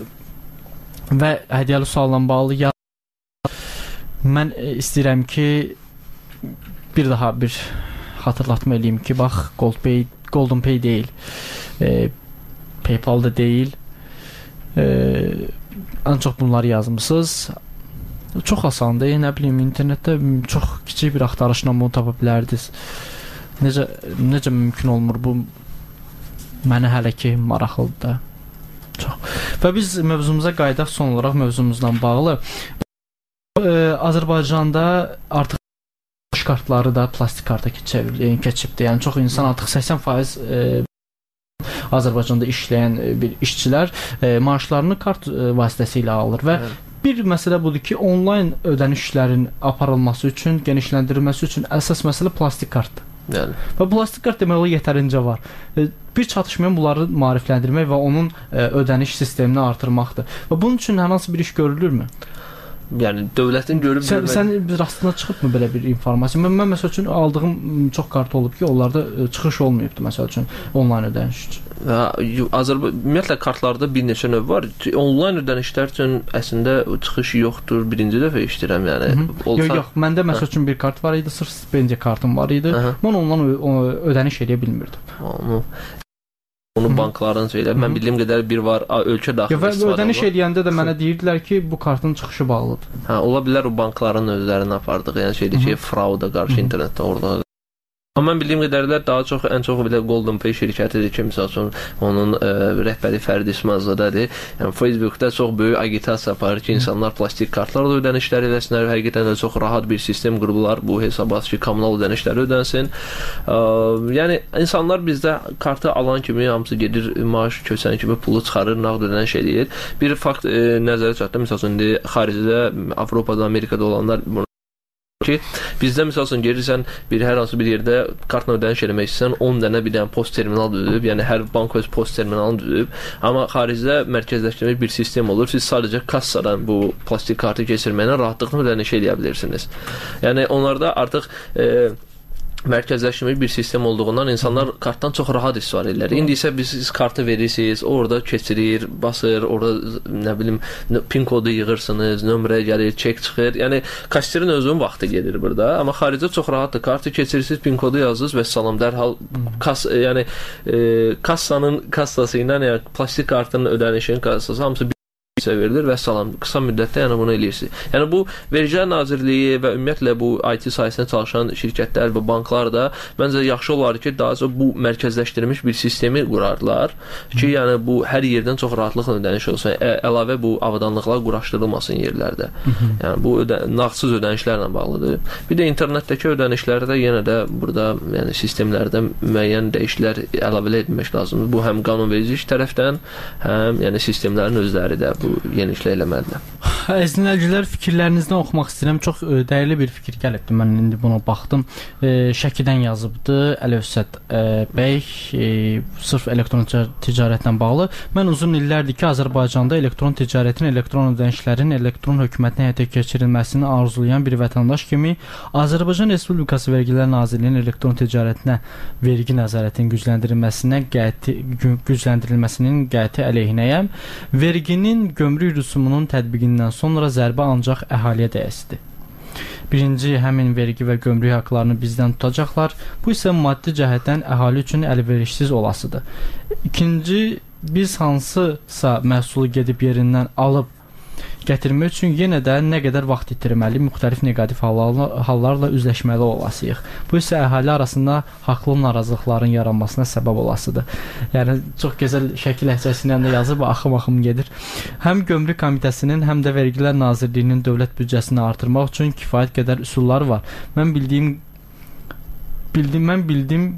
və hədiyyəli sualla bağlı ya mən e, istəyirəm ki bir daha bir xatırlatma eləyim ki, bax Gold Pay, Golden Pay deyil, e, PayPal da deyil, e, ancaq bunları yazmısınız. Çox asandır, nə bilim, internetdə çox kiçik bir axtarışla bunu tapa bilərdiniz. Necə, necə mümkün olmur bu, mənə hələ ki maraqlıdır da. Çox. Və biz mövzumuza qayıdaq son olaraq mövzumuzla bağlı. Ee, Azərbaycanda artıq kartları da plastik karta çevrildi, keçibdi. Yəni çox insan artıq səksən faiz e, Azərbaycanda işləyən bir işçilər e, maaşlarını kart e, vasitəsilə alır və evet. Bir məsələ budur ki, onlayn ödənişlərin aparılması üçün, genişləndirilməsi üçün əsas məsələ plastik kartdır. Yəni. Və plastik kart demək olar yetərincə var. Bir çatışmayan bunları maarifləndirmək və onun ödəniş sistemini artırmaqdır. Və bunun üçün hər hansı bir iş görülürmü? Yəni dövlətin görüb sən, sən rastına çıxıbmı belə bir informasiya? Mən, mən məsəl üçün aldığım çox kart olub ki, onlarda çıxış olmayıbdı məsəl üçün onlayn ödəniş üçün. Azərbaycan ümumiyyətlə kartlarda bir neçə növ var. Onlayn ödənişlər üçün əslində çıxış yoxdur. Birinci dəfə işləyirəm, yəni. Olsa... Yox, yox, məndə məsəl üçün bir kart var idi, sırf stipendiya kartım var idi. Aha. Mən ondan ödəniş edə bilmirdim. Onu Onu bankların söylər. Mən bildiyim qədər bir var ölkə daxili istifadə olunur. Ödəniş edəndə də mənə deyirdilər ki, bu kartın çıxışı bağlıdır. Hə, ola bilər o bankların özlərinin apardığı, yəni şeydir ki, frauda qarşı internetdə orada Amma mən bildiyim qədərlə daha çox, ən çox belə Golden Pay şirkətidir ki, misal üçün onun ə, rəhbəri Fərdi İsmayılzadədir. Yəni Facebookda çox böyük agitasiya aparır ki, insanlar plastik kartlarla ödənişlər eləsinlər. Həqiqətən də çox rahat bir sistem qurublar bu hesabat ki, kommunal ödənişləri ödənsin. Ə, yəni insanlar bizdə kartı alan kimi hamısı gedir, maaş köçən kimi pulu çıxarır, nağd ödəniş eləyir. Bir fakt ə, nəzərə çatdı. Misal üçün indi xaricdə, Avropada, Amerikada olanlar ki, bizdə misal üçün gelirsən bir hər hansı bir yerdə kartla ödəniş eləmək istəyirsən, on dənə bir dənə post terminal düzüb, yəni hər bank öz post terminalını düzüb. Amma xaricdə mərkəzləşdirilmiş bir sistem olur. Siz sadəcə kassadan bu plastik kartı keçirməklə rahatlıqla ödəniş eləyə bilirsiniz. Yəni onlarda artıq e, mərkəzləşmiş bir sistem olduğundan insanlar kartdan çox rahat istifadə edirlər. İndi isə biz siz kartı verirsiniz, orada keçirir, basır, orada nə bilim pin kodu yığırsınız, nömrə gəlir, çek çıxır. Yəni kassirın özünün vaxtı gedir burada. Amma xaricdə çox rahatdır. Kartı keçirirsiniz, pin kodu yazırsınız və salam dərhal kas yəni e, kassanın kassası ilə, yəni plastik kartın ödənişinin kassası hamısı verilir və salam, qısa müddətdə yəni bunu eləyirsiniz. Yəni bu Vergilər Nazirliyi və ümumiyyətlə bu I T sahəsində çalışan şirkətlər və banklar da məncə yaxşı olar ki, daha çox bu mərkəzləşdirilmiş bir sistemi qurarlar ki, yəni bu hər yerdən çox rahatlıqla ödəniş olsun. Ə, əlavə bu avadanlıqlar quraşdırılmasın yerlərdə. Yəni bu ödə nağdsız ödənişlərlə bağlıdır. Bir də internetdəki ödənişlərdə yenə də burada yəni sistemlərdə müəyyən dəyişikliklər əlavə etmək lazımdır. Bu həm qanunverici tərəfdən, həm yəni sistemlərin özləri də bu yeniliklə eləməlidir. Əziz dinləyicilər, fikirlərinizdən oxumaq istəyirəm. Çox ə, dəyərli bir fikir gəlibdi. Mən indi buna baxdım. E, Şəkidən yazıbdı Əlövsət e, bəy, e, sırf elektron ticarətlə bağlı. Mən uzun illərdir ki, Azərbaycanda elektron ticarətin, elektron ödənişlərin, elektron hökumətin həyata keçirilməsini arzulayan bir vətəndaş kimi Azərbaycan Respublikası Vergilər Nazirliyinin elektron ticarətinə vergi nəzarətinin gücləndirilməsinə qəti gücləndirilməsinin qəti əleyhinəyəm. Verginin gömrük rüsumunun tətbiqindən sonra zərbə ancaq əhaliyə dəyəsidir. Birinci, həmin vergi və gömrük haqlarını bizdən tutacaqlar. Bu isə maddi cəhətdən əhali üçün əlverişsiz olasıdır. İkinci, biz hansısa məhsulu gedib yerindən alıb gətirmək üçün yenə də nə qədər vaxt itirməli, müxtəlif neqativ hallarla, hallarla üzləşməli olasıyıq. Bu isə əhali arasında haqlı narazılıqların yaranmasına səbəb olasıdır. Yəni çox gözəl şəkil ləhcəsində də yazıb, axım-axım gedir. Həm Gömrük Komitəsinin, həm də Vergilər Nazirliyinin dövlət büdcəsini artırmaq üçün kifayət qədər üsullar var. Mən bildiyim bildim, mən bildim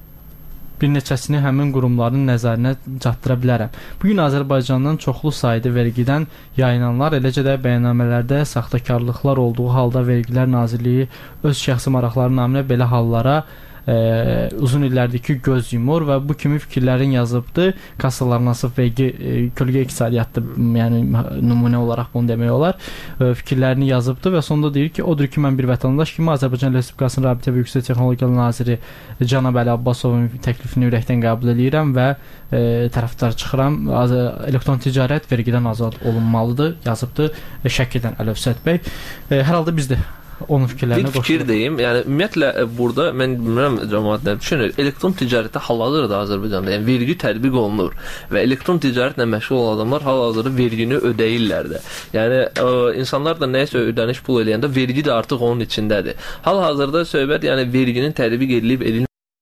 bir neçəsini həmin qurumların nəzərinə çatdıra bilərəm. Bugün Azərbaycandan çoxlu sayda vergidən yayınanlar, eləcə də bəyannamələrdə saxtakarlıqlar olduğu halda Vergilər Nazirliyi öz şəxsi maraqları naminə belə hallara Ə, uzun illərdir ki, göz yumur və bu kimi fikirlərin yazıbdı. Kassalarına sırf vergi, e, kölgə iqtisadiyyatı, yəni nümunə olaraq bunu demək olar, e, fikirlərini yazıbdı və sonunda deyir ki, odur ki, mən bir vətəndaş kimi Azərbaycan Respublikasının Rabitə və Yüksək Texnologiyalar Naziri Cənab Əli Abbasovun təklifini ürəkdən qəbul edirəm və e, tərəfdar çıxıram. Elektron ticarət vergidən azad olunmalıdır, yazıbdı e, Şəkidən Əlövsət bəy. E, hər halda bizdə onun fikirlərinə qoşulur. Bir fikir deyim, yəni ümumiyyətlə burada mən bilmirəm cəmaət nə düşünür. Elektron ticarətdə hal-hazırda Azərbaycanda, yəni vergi tətbiq olunur və elektron ticarətlə məşğul olan adamlar hal-hazırda vergini ödəyirlər də. Yəni ə, insanlar da nəyisə ödəniş pul eləyəndə vergi də artıq onun içindədir. Hal-hazırda söhbət yəni verginin tətbiq edilib edilməyib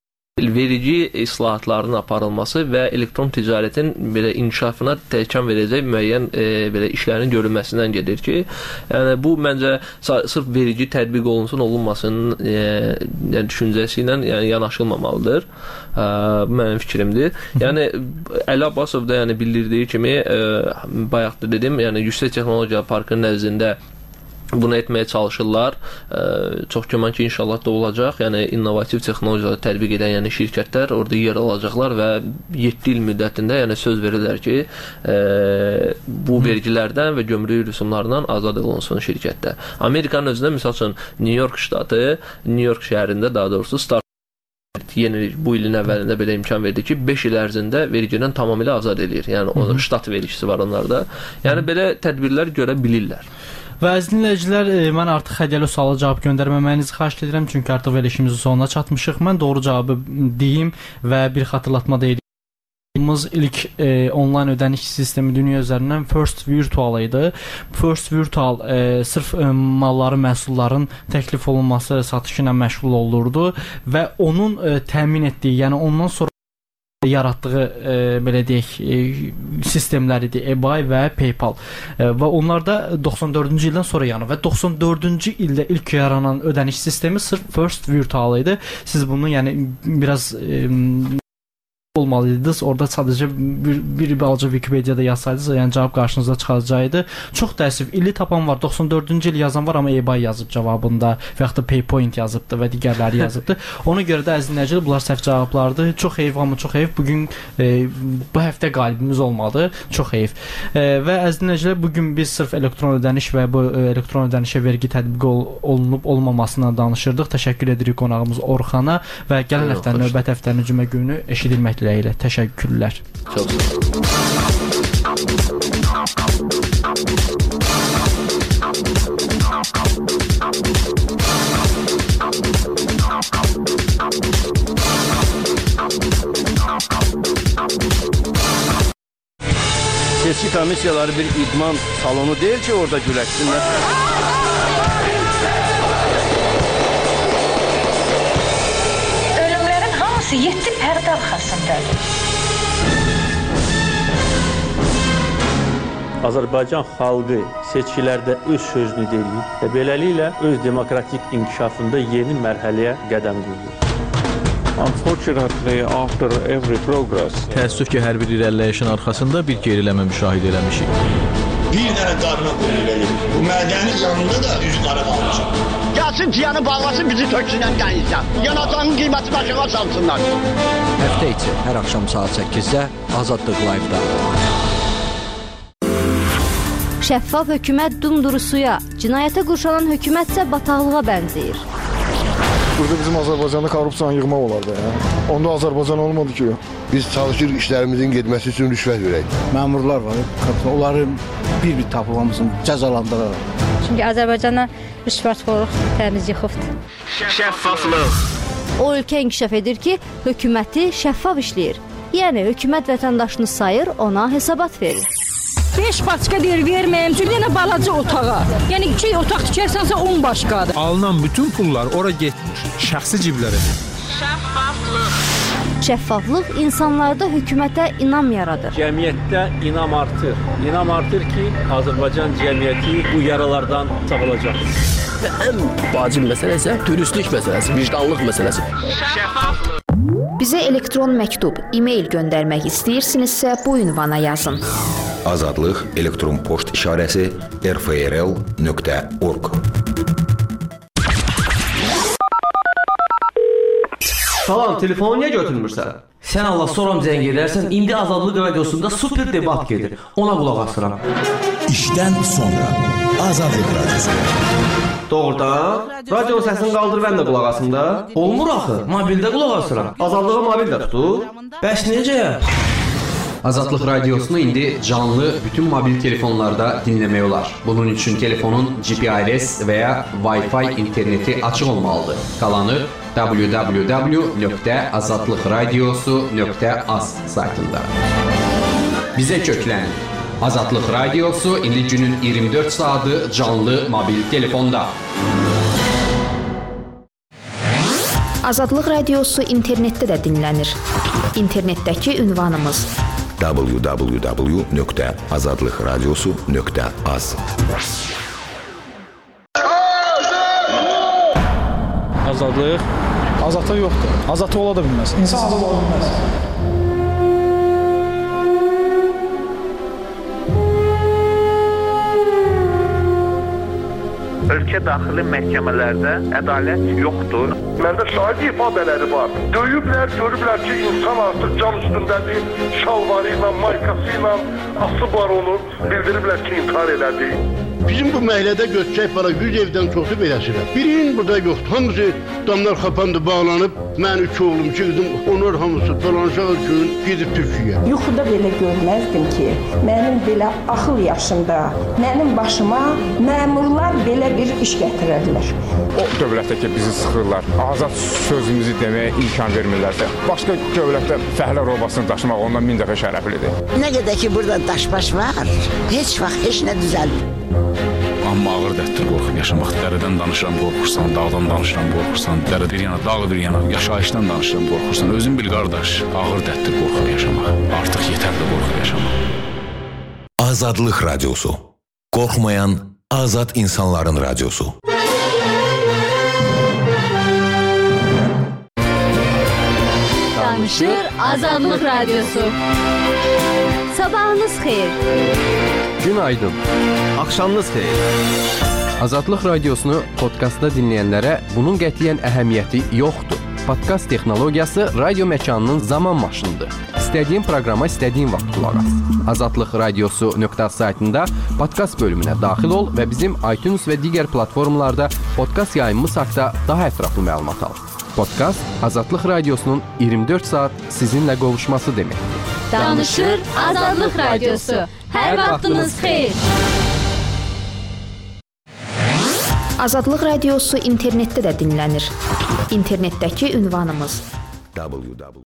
vergi islahatlarının aparılması və elektron ticarətin belə inkişafına təkan verəcək müəyyən e, belə işlərin görülməsindən gedir ki, yəni bu məncə sırf vergi tətbiq olunsun, olunmasın e, yəni düşüncəsi ilə yəni yanaşılmamalıdır. E, bu mənim fikrimdir. Yəni Əli Abbasov da yəni bildirdiyi kimi e, bayaq da dedim, yəni Yüksək Texnologiya Parkının nəzdində bunu etməyə çalışırlar. E, çox güman ki, inşallah da olacaq. Yəni innovativ texnologiyaları tətbiq edən yəni şirkətlər orada yer alacaqlar və yeddi il müddətində yəni söz verirlər ki, e, bu vergilərdən və gömrük rüsumlarından azad olunsun şirkətdə. Amerikanın özündə məsəl üçün New York ştatı, New York şəhərində daha doğrusu start yeni bu ilin əvvəlində belə imkan verdi ki, beş il ərzində vergidən tamamilə azad edir. Yəni o ştat vergisi var onlarda. Yəni belə tədbirlər görə bilirlər. Və əziz dinləyicilər, mən artıq hədiyyəli suala cavab göndərməməyinizi xahiş edirəm, çünki artıq verilişimizin sonuna çatmışıq. Mən doğru cavabı deyim və bir xatırlatma da edeyim. ilk e, online ödəniş sistemi dünya üzərindən First Virtual idi. First Virtual e, sırf e, malların, məhsulların təklif olunması, satışı ilə məşğul olurdu və onun e, təmin etdiyi, yəni ondan sonra yaratdığı e, belə deyək e, sistemlər idi eBay və PayPal e, və onlar da doxsan dördüncü ildən sonra yanıb və doxsan dördüncü ildə ilk yaranan ödəniş sistemi sırf First Virtual idi. Siz bunu yəni biraz e, olmalıydınız. Orada sadəcə bir, bir balaca Wikipediyada yazsaydınız, yəni cavab qarşınıza çıxacaqdı. Çox təəssüf, ili tapan var, doxsan dördüncü il yazan var, amma eBay yazıb cavabında və yaxud da PayPoint yazıbdı və digərləri yazıbdı. Ona görə də əziz dinləyicilər, bunlar səhv cavablardır. Çox heyf, amma çox heyf. Bugün e, bu həftə qalibimiz olmadı. Çox heyf. E, və əziz dinləyicilər, bugün biz sırf elektron ödəniş və bu e, elektron ödənişə vergi tətbiq ol, olunub olmamasından danışırdıq. Təşəkkür edirik qonağımız Orxana və gələn həftə növbət həftənin cümə günü eşidilmək ilə təşəkkürlər. Çox sağ olun. Seçki komissiyaları bir idman salonu deyil ki, orada güləşsinlər. Ölümlərin hamısı yeddi pərdə arxasındadır. Azərbaycan xalqı seçkilərdə öz sözünü deyir və beləliklə öz demokratik inkişafında yeni mərhələyə qədəm qoyur. Unfortunately, after every progress, təəssüf ki, hər bir irəliləyişin arxasında bir geriləmə müşahidə eləmişik. Bir dənə qarına qoyulur elim. Bu mədənin yanında da üz qara qalmışam. Gəlsin tiyanı bağlasın, bizi töksünən qənizdən. Yanacağın qiyməti başına salsınlar. Həftə içi hər axşam saat səkkizdə Azadlıq Live-da. Şəffaf hökumət dumdurusuya, cinayətə qurşanan hökumətsə bataqlığa bənzəyir. Burada bizim Azərbaycanda korrupsiyanı yığmaq olardı. Ya. Onda Azərbaycan olmadı ki. Biz çalışırıq işlərimizin getməsi üçün rüşvət verək. Məmurlar var, onları bir-bir tapıb hamısını cəzalandıraraq. Çünki Azərbaycana rüşvətxorluq təmiz yıxıbdır. Şəffaflıq. O ölkə inkişaf edir ki, hökuməti şəffaf işləyir. Yəni hökumət vətəndaşını sayır, ona hesabat verir. beş başqa deyir verməyim, çünki yenə balaca otağa. Yəni iki otaq tikərsənsə on başqadır. Alınan bütün pullar ora getmir, şəxsi ciblərə. Şəffaflıq. Şəffaflıq insanlarda hökumətə inam yaradır. Cəmiyyətdə inam artır. İnam artır ki, Azərbaycan cəmiyyəti bu yaralardan sağalacaq. Və ən vacib məsələ isə dürüstlük məsələsi, vicdanlıq məsələsi. Şəffaflıq. Bizə elektron məktub, e-mail göndərmək istəyirsinizsə bu ünvana yazın. Azadlıq elektron poçt işarəsi r f r l nöqtə org. Salam, telefonu niyə götürmürsən? Sən Allah soram zəng edərsən, indi Azadlıq radiosunda super debat gedir. Ona qulaq asıram. İşdən sonra Azadlıq radiosu. Doğrudan? Radio səsini qaldır, mən də qulaq asım da. Olmur axı, mobildə qulaq asıram. Azadlığı mobildə tutur. Bəs necə? Azadlıq radiosunu indi canlı bütün mobil telefonlarda dinləmək olar. Bunun üçün telefonun G P R S və ya Wi-Fi interneti açıq olmalıdır. Qalanı w w w nöqtə azadlıq radiosu nöqtə az saytında. Bizə köklənin. Azadlıq radiosu indi günün iyirmi dörd saatı canlı mobil telefonda. Azadlıq radiosu internetdə də dinlənir. İnternetdəki ünvanımız w w w nöqtə azadlıq radiosu nöqtə az. Azadlıq azadlıq yoxdur. Azadlıq ola da bilməz. İnsansız ola bilməz. Ölkə daxili məhkəmələrdə ədalət yoxdur. Məndə şahid ifadələri var. Döyüblər, görüblər ki, insan artıq can üstündədir, şalvarı ilə, maykası ilə asıblar onu, bildiriblər ki, intihar elədi. Bizim bu məhəllədə götürək para yüz evdən çoxu beləsidir. Birinin burada yoxdur. Hamısı damlar xapandı, bağlanıb. Mən üç oğlum, iki qızım, onlar hamısı dolanacaq üçün gedib Türkiyəyə. Yuxuda belə görməzdim ki, mənim belə axıl yaşında, mənim başıma məmurlar belə bir iş gətirərlər. O dövlətdə ki, bizi sıxırlar, azad sözümüzü deməyə imkan vermirlərsə, başqa dövlətdə fəhlə robasını daşımaq ondan min dəfə şərəflidir. Nə qədər ki, burada daş-baş var, heç vaxt heç nə düzəlmir. Amma ağır dətdir qorxub yaşamaq. Dərədən danışıram, qorxursan, dağdan danışıram, qorxursan, dərə bir yana, dağ bir yana, yaşayışdan danışıram, qorxursan. Özün bil qardaş, ağır dətdir qorxub yaşamaq. Artıq yetərli qorxub yaşamaq. Azadlıq Radiosu. Qorxmayan azad insanların radiosu. Danışır Azadlıq Radiosu. Sabahınız xeyir. Günaydın. Axşamınız xeyir. Azadlıq Radiosunu podkastda dinləyənlərə bunun qətiyyən əhəmiyyəti yoxdur. Podkast texnologiyası radio məkanının zaman maşınıdır. İstədiyin proqrama istədiyin vaxt qulaq as. azadlıq radiosu nöqtə saytında podkast bölümünə daxil ol və bizim iTunes və digər platformalarda podkast yayımımız haqqında daha ətraflı məlumat al. Podkast Azadlıq Radiosunun iyirmi dörd saat sizinlə qovuşması deməkdir. Danışır Azadlıq Radiosu. Hər vaxtınız xeyir. Azadlıq Radiosu internetdə də dinlənir. İnternetdəki ünvanımız